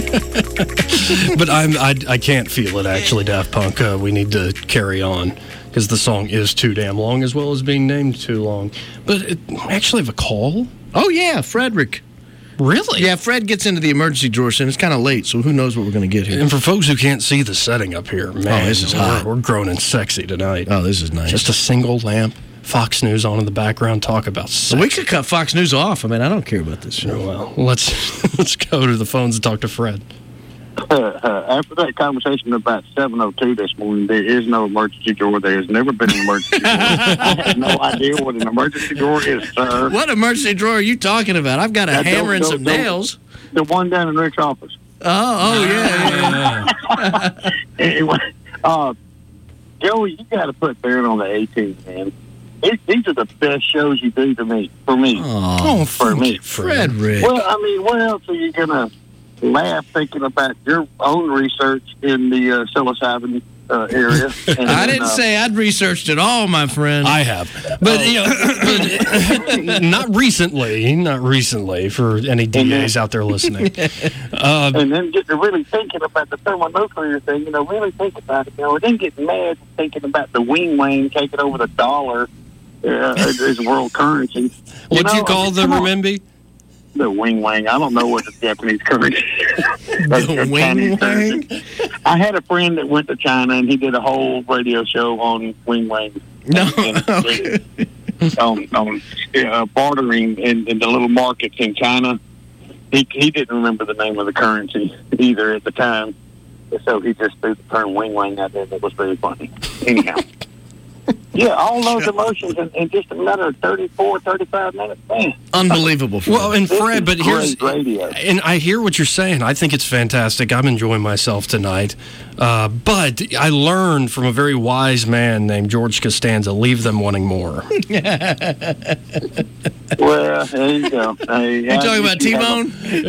But I'm I, I can't feel it actually, Daft Punk. Uh, we need to carry on because the song is too damn long as well as being named too long. But it, I actually have a call. Oh yeah, Frederick. Really? Yeah, Fred gets into the emergency drawer soon. It's kind of late, so who knows what we're going to get here. And for folks who can't see the setting up here, man, oh, this is hot. We're, we're grown and sexy tonight. Oh, this is nice. Just a single lamp, Fox News on in the background, talk about sex. We could cut Fox News off. I mean, I don't care about this show. Well, let's let's go to the phones and talk to Fred. Uh, uh, after that conversation about seven oh two this morning, there is no emergency door. There has never been an emergency door. I have no idea what an emergency door is, sir. What emergency drawer are you talking about? I've got a Uh, hammer and the- some the- nails. The one down in Rick's office. Oh, oh yeah. yeah. Anyway, uh, Joey, you got to put Baron on the eighteen, man. These, these are the best shows you do to me, for me. Oh, for me. Frederick. Well, I mean, what else are you going to laugh thinking about your own research in the uh, psilocybin uh, area? And, I didn't uh, say I'd researched it all, my friend. I have. But, you know, but not recently, not recently for any D As out there listening. Uh, and then get to really thinking about the thermonuclear thing, you know, really think about it, you know, and then get mad thinking about the wing wang taking over the dollar uh, as world currency. You What'd know, you call the renminbi? The wing wang. I don't know what the Japanese currency is. The wing wang? I had a friend that went to China and he did a whole radio show on wing wang. No. And, and, on on uh, bartering in, in the little markets in China. He he didn't remember the name of the currency either at the time. So he just threw the term wing wang out there. That was very funny. Anyhow. Yeah, all those emotions in, in just a matter of thirty-four, thirty-five minutes. Man. Unbelievable. Fred. Well, and This Fred, is but here's great radio. and I hear what you're saying. I think it's fantastic. I'm enjoying myself tonight. Uh, but I learned from a very wise man named George Costanza, leave them wanting more. Well, there you go. Hey, you talking about T-Bone?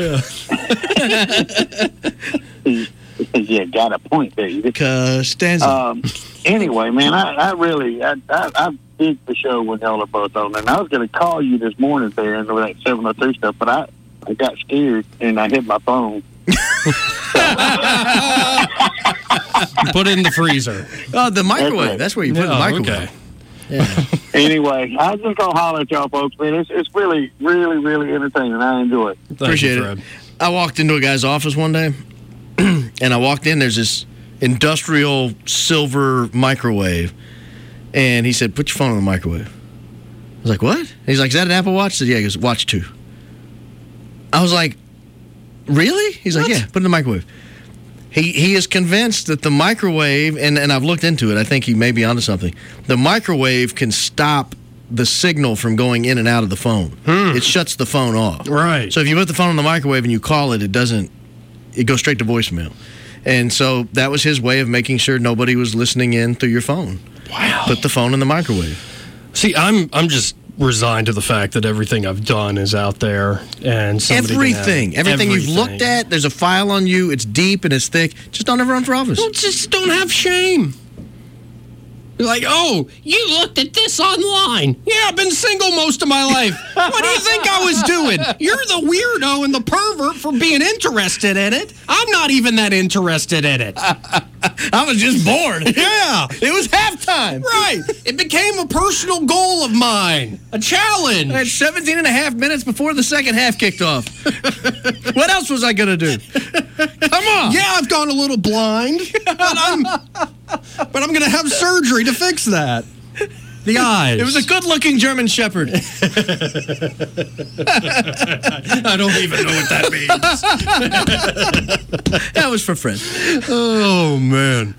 Yeah. Yeah, got a point there. Costanza. Um, anyway, man, I, I really, I, I, I dig the show when y'all are both on. And I was going to call you this morning there and with that seven oh two stuff, but I, I got scared and I hit my phone. Put it in the freezer. Oh, the microwave. That's where you put Yeah, the microwave. okay. Yeah. Anyway, I was just going to holler at y'all folks, man. It's, it's really, really, really entertaining. I enjoy it. Thank Appreciate you, it. Fred. I walked into a guy's office one day, and I walked in. There's this industrial silver microwave, and he said, "Put your phone in the microwave." I was like, "What?" And he's like, "Is that an Apple Watch?" I said, "Yeah." He goes, "Watch two." I was like, "Really?" He's like, "Yeah, put it in the microwave." He he is convinced that the microwave, and, and I've looked into it. I think he may be onto something. The microwave can stop the signal from going in and out of the phone. Hmm. It shuts the phone off. Right. So if you put the phone in the microwave and you call it, it doesn't. It goes straight to voicemail. And so that was his way of making sure nobody was listening in through your phone. Wow. Put the phone in the microwave. See, I'm I'm just resigned to the fact that everything I've done is out there, and somebody can have Everything. it. Everything you've Everything. looked at, there's a file on you. It's deep and it's thick. Just don't ever run for office. Well, just don't have shame. You're like, oh, you looked at this online. Yeah, I've been single most of my life. What do you think I was doing? You're the weirdo and the pervert for being interested in it. I'm not even that interested in it. I was just bored. Yeah. It was halftime. Right. It became a personal goal of mine. A challenge. I had seventeen and a half minutes before the second half kicked off. What else was I going to do? Come on. Yeah, I've gone a little blind, but I'm, but I'm going to have surgery to fix that. The eyes. It was a good-looking German Shepherd. I don't even know what that means. That was for Fred. Oh, man.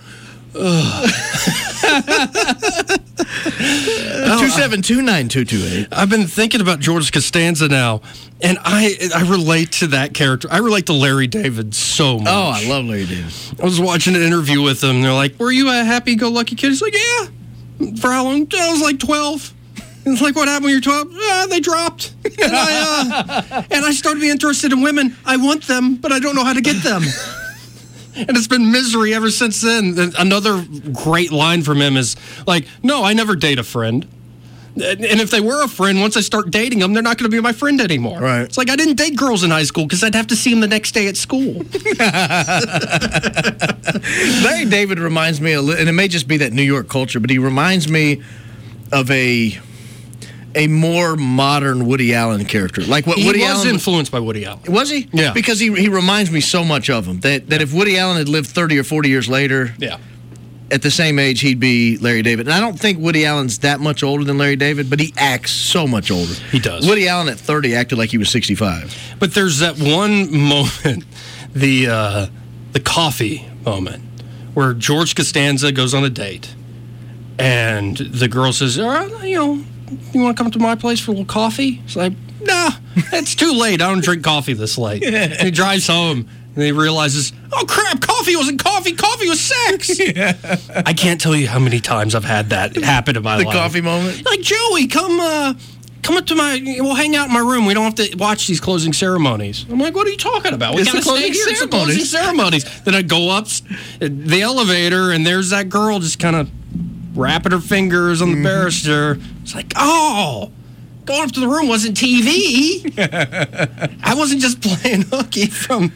two seven two nine two two eight. I've been thinking about George Costanza now, and I I relate to that character. I relate to Larry David so much. Oh, I love Larry David. I was watching an interview with him, and they're like, were you a happy-go-lucky kid? He's like, yeah. For how long? I was like twelve. It's like, what happened when you're twelve? Uh, they dropped. And I, uh, and I started being interested in women. I want them, but I don't know how to get them. And it's been misery ever since then. And another great line from him is like, no, I never date a friend. And if they were a friend, once I start dating them, they're not going to be my friend anymore. Right. It's like I didn't date girls in high school because I'd have to see them the next day at school. Larry David reminds me, a li- and it may just be that New York culture, but he reminds me of a a more modern Woody Allen character. Like what He Woody was Allen influenced by Woody Allen. Was he? Yeah. Because he he reminds me so much of him. That that if Woody Allen had lived thirty or forty years later, Yeah. at the same age, he'd be Larry David. And I don't think Woody Allen's that much older than Larry David, but he acts so much older. He does. Woody Allen at thirty acted like he was sixty-five. But there's that one moment, the uh, the coffee moment, where George Costanza goes on a date, and the girl says, all right, you know, you want to come to my place for a little coffee? It's like, nah, it's too late. I don't drink coffee this late. And he drives home, and he realizes, oh, crap, coffee wasn't coffee. Coffee was sex. Yeah. I can't tell you how many times I've had that happen in my The life. coffee moment? Like, Joey, come uh, come up to my, we'll hang out in my room. We don't have to watch these closing ceremonies. I'm like, what are you talking about? We It's got to the stay closing here. It's the closing ceremonies. Then I go up the elevator, and there's that girl just kind of wrapping her fingers on the banister. It's like, oh, going up to the room wasn't T V. I wasn't just playing hooky from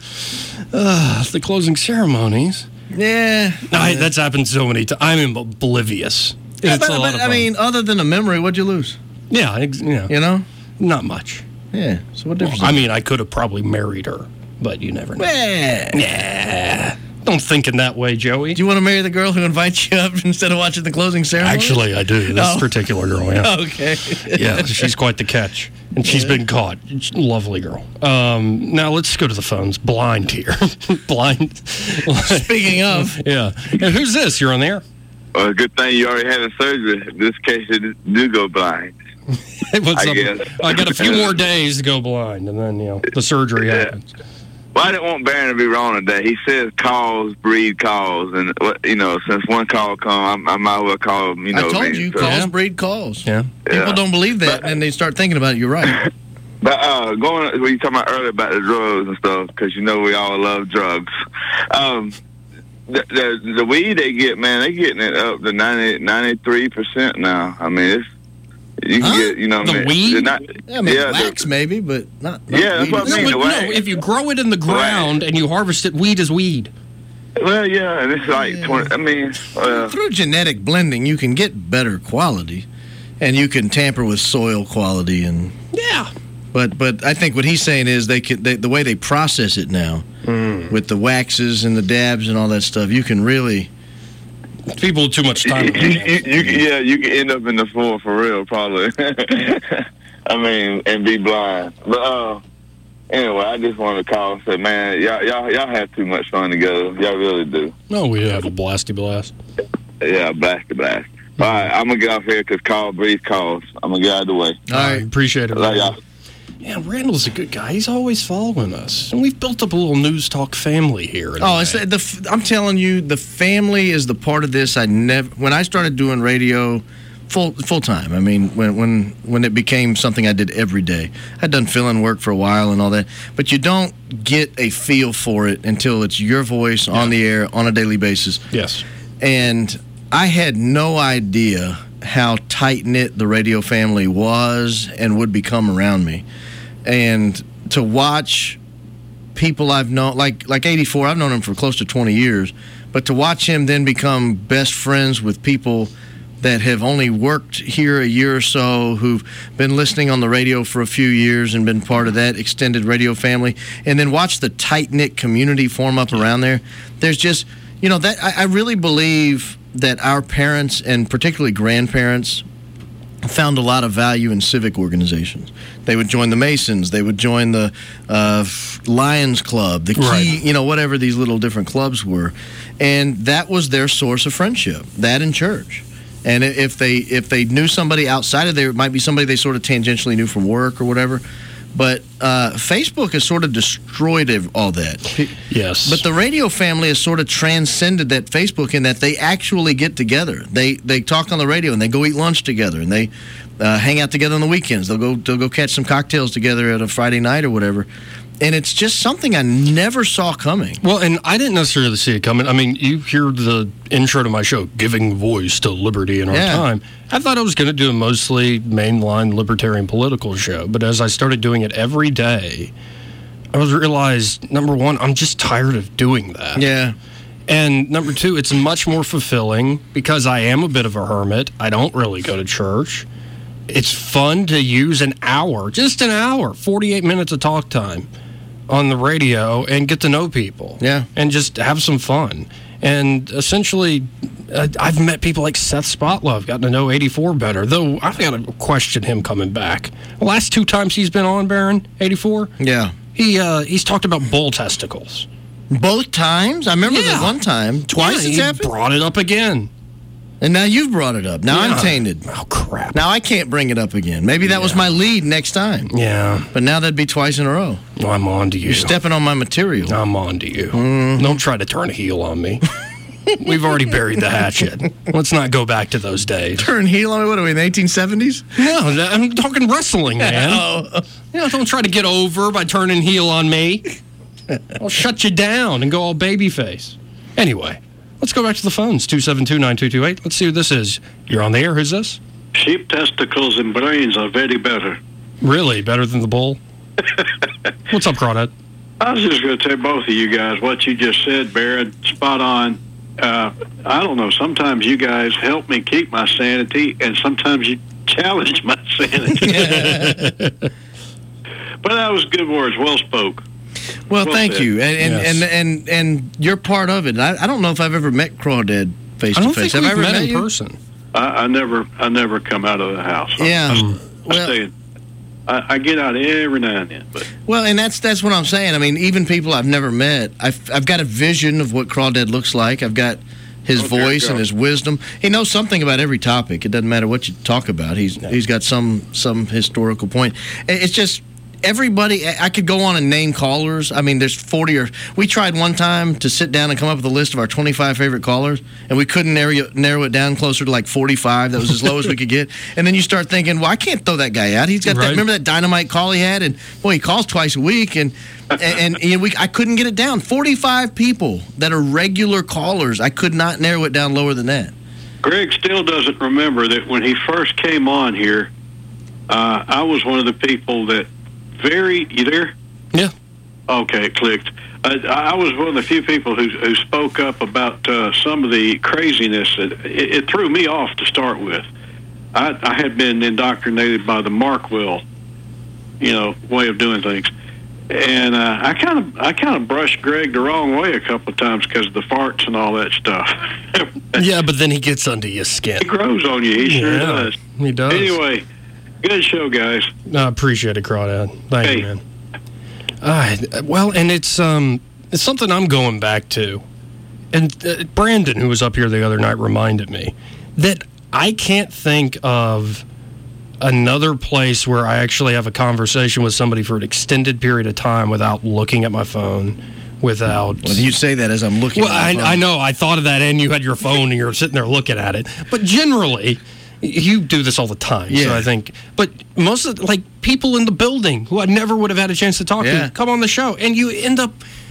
uh, the closing ceremonies. Yeah. I, that's happened so many times. I'm oblivious. Yeah, It's but, a lot but, of I fun. mean, other than a memory, what'd you lose? Yeah, ex- yeah. You know? Not much. Yeah. So what difference? I mean, I could have probably married her, but you never know. Yeah. Yeah. Don't think in that way, Joey. Do you want to marry the girl who invites you up instead of watching the closing ceremony? Actually, I do. This Oh. particular girl, yeah. Okay. Yeah, she's quite the catch. And she's been caught. She's a lovely girl. Um, now, let's go to the phones. Blind here. Blind. Speaking of. Yeah. And who's this? You're on the air? Well, good thing you already had a surgery. In this case, you do go blind. What's I up? guess. I got a few more days to go blind, and then, you know, the surgery Yeah. happens. Well, I didn't want Barron to be wrong today. He says calls breed calls, and what you know, since one call come, I, I might as well call him. You know, I told man, you, so- calls breed calls. Yeah. People Yeah. don't believe that, and they start thinking about it. You're right. But uh, going what you talking about earlier about the drugs and stuff, because you know we all love drugs. Um, the, the the weed they get, man, they getting it up to ninety ninety-three percent now. I mean, it's you can Huh? get, you know, The man, weed? they're Not, Yeah, I mean, yeah, the- wax maybe, but not. not Yeah, that's weed what I itself. mean, No, the but no, wax. if you grow it in the ground and you harvest it, weed is weed. Well, yeah, and it's like twenty. I mean, uh, Through genetic blending, you can get better quality, and you can tamper with soil quality, and yeah. But but I think what he's saying is they can they, the way they process it now with the waxes and the dabs and all that stuff, you can really. People with too much time. you, you, you, yeah, you can end up in the floor for real, probably. I mean, and be blind. But uh, anyway, I just wanted to call and say, man, y'all, y'all, y'all have too much fun together. Y'all really do. No, we have a blasty blast. Yeah, blast to blast. All right, I'm gonna get off here because call breathe calls. I'm gonna get out of the way. All right, appreciate it. Love y'all. Yeah, Randall's a good guy. He's always following us, and we've built up a little news talk family here. in a Oh, way. it's the, the I'm telling you, the family is the part of this I never. When I started doing radio full full time, I mean, when when when it became something I did every day, I'd done fill-in work for a while and all that, but you don't get a feel for it until it's your voice on the air on a daily basis. Yes. And I had no idea how tight-knit the radio family was and would become around me. And to watch people I've known, like like eighty-four, I've known him for close to twenty years, but to watch him then become best friends with people that have only worked here a year or so, who've been listening on the radio for a few years and been part of that extended radio family, and then watch the tight-knit community form up around there. There's just, you know, that I, I really believe that our parents, and particularly grandparents, found a lot of value in civic organizations. They would join the Masons, they would join the uh, Lions Club, the Key, right. you know, whatever these little different clubs were. And that was their source of friendship, that in church. And if they if they knew somebody outside of there, it might be somebody they sort of tangentially knew from work or whatever. But uh, Facebook has sort of destroyed all that. Yes. But the radio family has sort of transcended that Facebook in that they actually get together. They they talk on the radio and they go eat lunch together and they uh, hang out together on the weekends. They'll go they'll go catch some cocktails together at a Friday night or whatever. And it's just something I never saw coming. Well, and I didn't necessarily see it coming. I mean, you hear the intro to my show, Giving Voice to Liberty in Our Yeah. Time. I thought I was going to do a mostly mainline libertarian political show. But as I started doing it every day, I was realized, number one, I'm just tired of doing that. Yeah. And number two, it's much more fulfilling because I am a bit of a hermit. I don't really go to church. It's fun to use an hour, just an hour, forty-eight minutes of talk time on the radio and get to know people. Yeah. And just have some fun. And essentially, uh, I've met people like Seth Spotlove, gotten to know eighty-four better, though I've got to question him coming back. The last two times he's been on, Barron, eighty-four, Yeah. he uh, he's talked about bull testicles. Both times? I remember Yeah. the one time. Twice Yeah, it's he happened? brought it up again. And now you've brought it up. Now Yeah. I'm tainted. Oh, crap. Now I can't bring it up again. Maybe that was my lead next time. Yeah. But now that'd be twice in a row. Well, I'm on to you. You're stepping on my material. I'm on to you. Mm-hmm. Don't try to turn a heel on me. We've already buried the hatchet. Let's not go back to those days. Turn heel on me? What are we, in the eighteen seventies? No, I'm talking wrestling, man. Oh. You know, don't try to get over by turning heel on me. I'll shut you down and go all babyface. Anyway, let's go back to the phones, two seven two, nine two two eight. Let's see who this is. You're on the air. Who's this? Sheep testicles and brains are very better. Really? Better than the bull? What's up, Crawdad? I was just going to tell both of you guys what you just said, Barrett. Spot on. Uh, I don't know. Sometimes you guys help me keep my sanity, and sometimes you challenge my sanity. But that was good words. Well spoke. Well, Well thank said. you. And and, Yes. and and and you're part of it. I, I don't know if I've ever met Crawdad face I to don't face. think Have I we've ever met in you? person. I, I never, I never come out of the house. Yeah. I, I, Well- stay in- I, I get out every now and then, but Well, and that's that's what I'm saying. I mean, even people I've never met, I've I've got a vision of what Crawdad looks like. I've got his Okay, voice go. and his wisdom. He knows something about every topic. It doesn't matter what you talk about. He's he's got some some historical point. It- It's just everybody. I I could go on and name callers. I mean, there's forty or we tried one time to sit down and come up with a list of our twenty-five favorite callers, and we couldn't narrow narrow it down closer to like forty-five. That was as low as we could get. And then you start thinking, well, I can't throw that guy out. He's got that. Right. Remember that dynamite call he had, and boy, he calls twice a week, and and, and, and we I couldn't get it down. forty-five people that are regular callers. I could not narrow it down lower than that. Greg still doesn't remember that when he first came on here, uh, I was one of the people that very, you there? Yeah. Okay, it clicked. Uh, I was one of the few people who, who spoke up about uh, some of the craziness. It, it, it threw me off to start with. I, I had been indoctrinated by the Markwell, you know, way of doing things. And uh, I kind of I kind of brushed Greg the wrong way a couple of times because of the farts and all that stuff. Yeah, but then he gets under your skin. It grows on you. He sure Yeah, does. he does. Anyway, good show, guys. I appreciate it, Crawdad. Thank Hey. you, man. Uh, well, and it's um, it's something I'm going back to. And uh, Brandon, who was up here the other night, reminded me that I can't think of another place where I actually have a conversation with somebody for an extended period of time without looking at my phone, without... Well, you say that as I'm looking Well, at I, my phone. I know. I thought of that, and you had your phone, and you're sitting there looking at it. But generally, you do this all the time. So Yeah. I think... But most of, like, people in the building who I never would have had a chance to talk Yeah. to come on the show, and you end up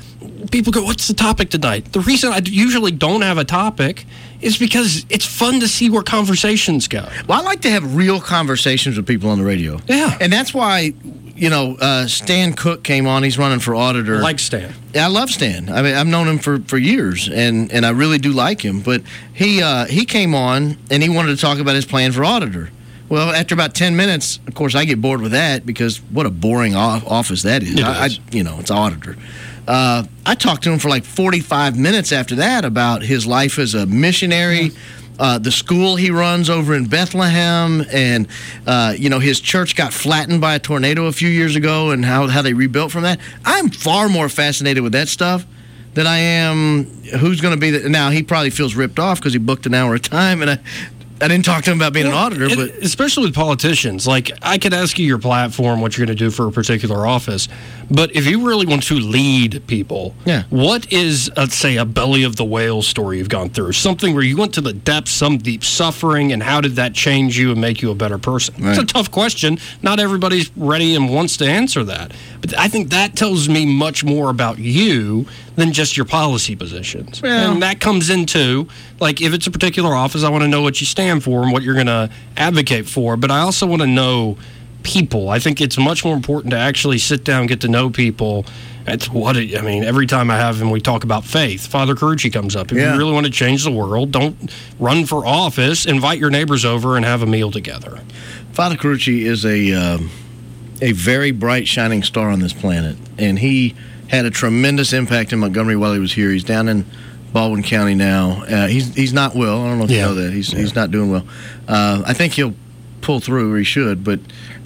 people go, what's the topic tonight? The reason I usually don't have a topic is because it's fun to see where conversations go. Well, I like to have real conversations with people on the radio. Yeah. And that's why, you know, uh, Stan Cook came on. He's running for auditor. I like Stan. I love Stan. I mean, I've known him for, for years, and, and I really do like him. But he uh, he came on, and he wanted to talk about his plan for auditor. Well, after about ten minutes, of course, I get bored with that because what a boring off- office that is. It I, is. I, you know, it's auditor. Uh, I talked to him for like forty-five minutes after that about his life as a missionary, uh, the school he runs over in Bethlehem, and, uh, you know, his church got flattened by a tornado a few years ago and how, how they rebuilt from that. I'm far more fascinated with that stuff than I am who's going to be the... Now, he probably feels ripped off because he booked an hour at a time, and I... I didn't talk to him about being well, an auditor, it, but... Especially with politicians. Like, I could ask you your platform, what you're going to do for a particular office, but if you really want to lead people, yeah. what is, let's say, a belly of the whale story you've gone through? Something where you went to the depths, some deep suffering, and how did that change you and make you a better person? Right. It's a tough question. Not everybody's ready and wants to answer that. But I think that tells me much more about you than just your policy positions. Well, and that comes into, like, if it's a particular office, I want to know what you stand for and what you're going to advocate for. But I also want to know people. I think it's much more important to actually sit down and get to know people. That's what it, I mean, every time I have him, we talk about faith. Father Carucci comes up. If yeah. you really want to change the world, don't run for office. Invite your neighbors over and have a meal together. Father Carucci is a, um, a very bright, shining star on this planet. And he had a tremendous impact in Montgomery while he was here. He's down in Baldwin County now. Uh, he's he's not well. I don't know if yeah. you know that. He's yeah. he's not doing well. Uh, I think he'll pull through, or he should. But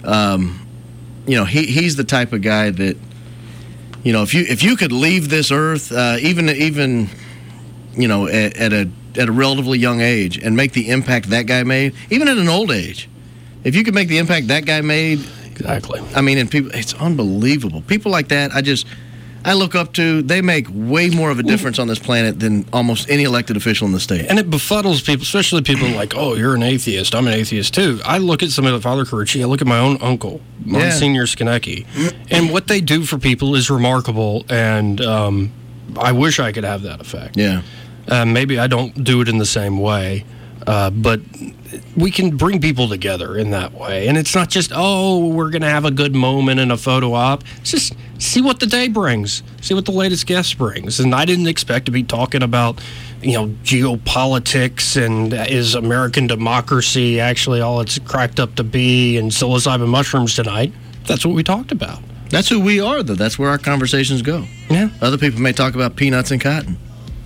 um, you know, he he's the type of guy that, you know, if you if you could leave this earth, uh, even even you know, at, at a at a relatively young age, and make the impact that guy made, even at an old age, if you could make the impact that guy made, exactly. I mean, and people, it's unbelievable. People like that, I just. I look up to, they make way more of a difference on this planet than almost any elected official in the state. And it befuddles people, especially people like, oh, you're an atheist. I'm an atheist, too. I look at somebody like Father Carucci. I look at my own uncle, Monsignor yeah. Skonecki. And what they do for people is remarkable, and um, I wish I could have that effect. Yeah. Uh, maybe I don't do it in the same way, uh, but we can bring people together in that way. And it's not just, oh, we're going to have a good moment in a photo op. It's just see what the day brings. See what the latest guest brings. And I didn't expect to be talking about, you know, geopolitics and is American democracy actually all it's cracked up to be and psilocybin mushrooms tonight. That's what we talked about. That's who we are, though. That's where our conversations go. Yeah. Other people may talk about peanuts and cotton.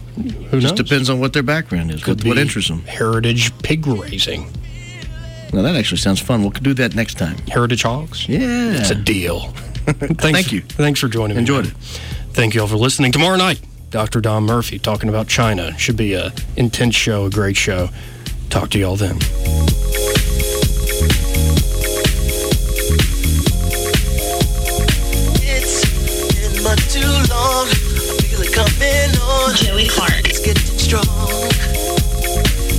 Who knows? Just depends on what their background is, what, what interests them. Heritage pig raising. Now, that actually sounds fun. We'll do that next time. Heritage hogs? Yeah. It's a deal. Thanks, Thank you. Thanks for joining me. Enjoyed man. it. Thank you all for listening. Tomorrow night, Doctor Don Murphy talking about China. Should be an intense show, a great show. Talk to you all then. It's been much too long. I feel it coming on. Joey Clark. It's getting strong.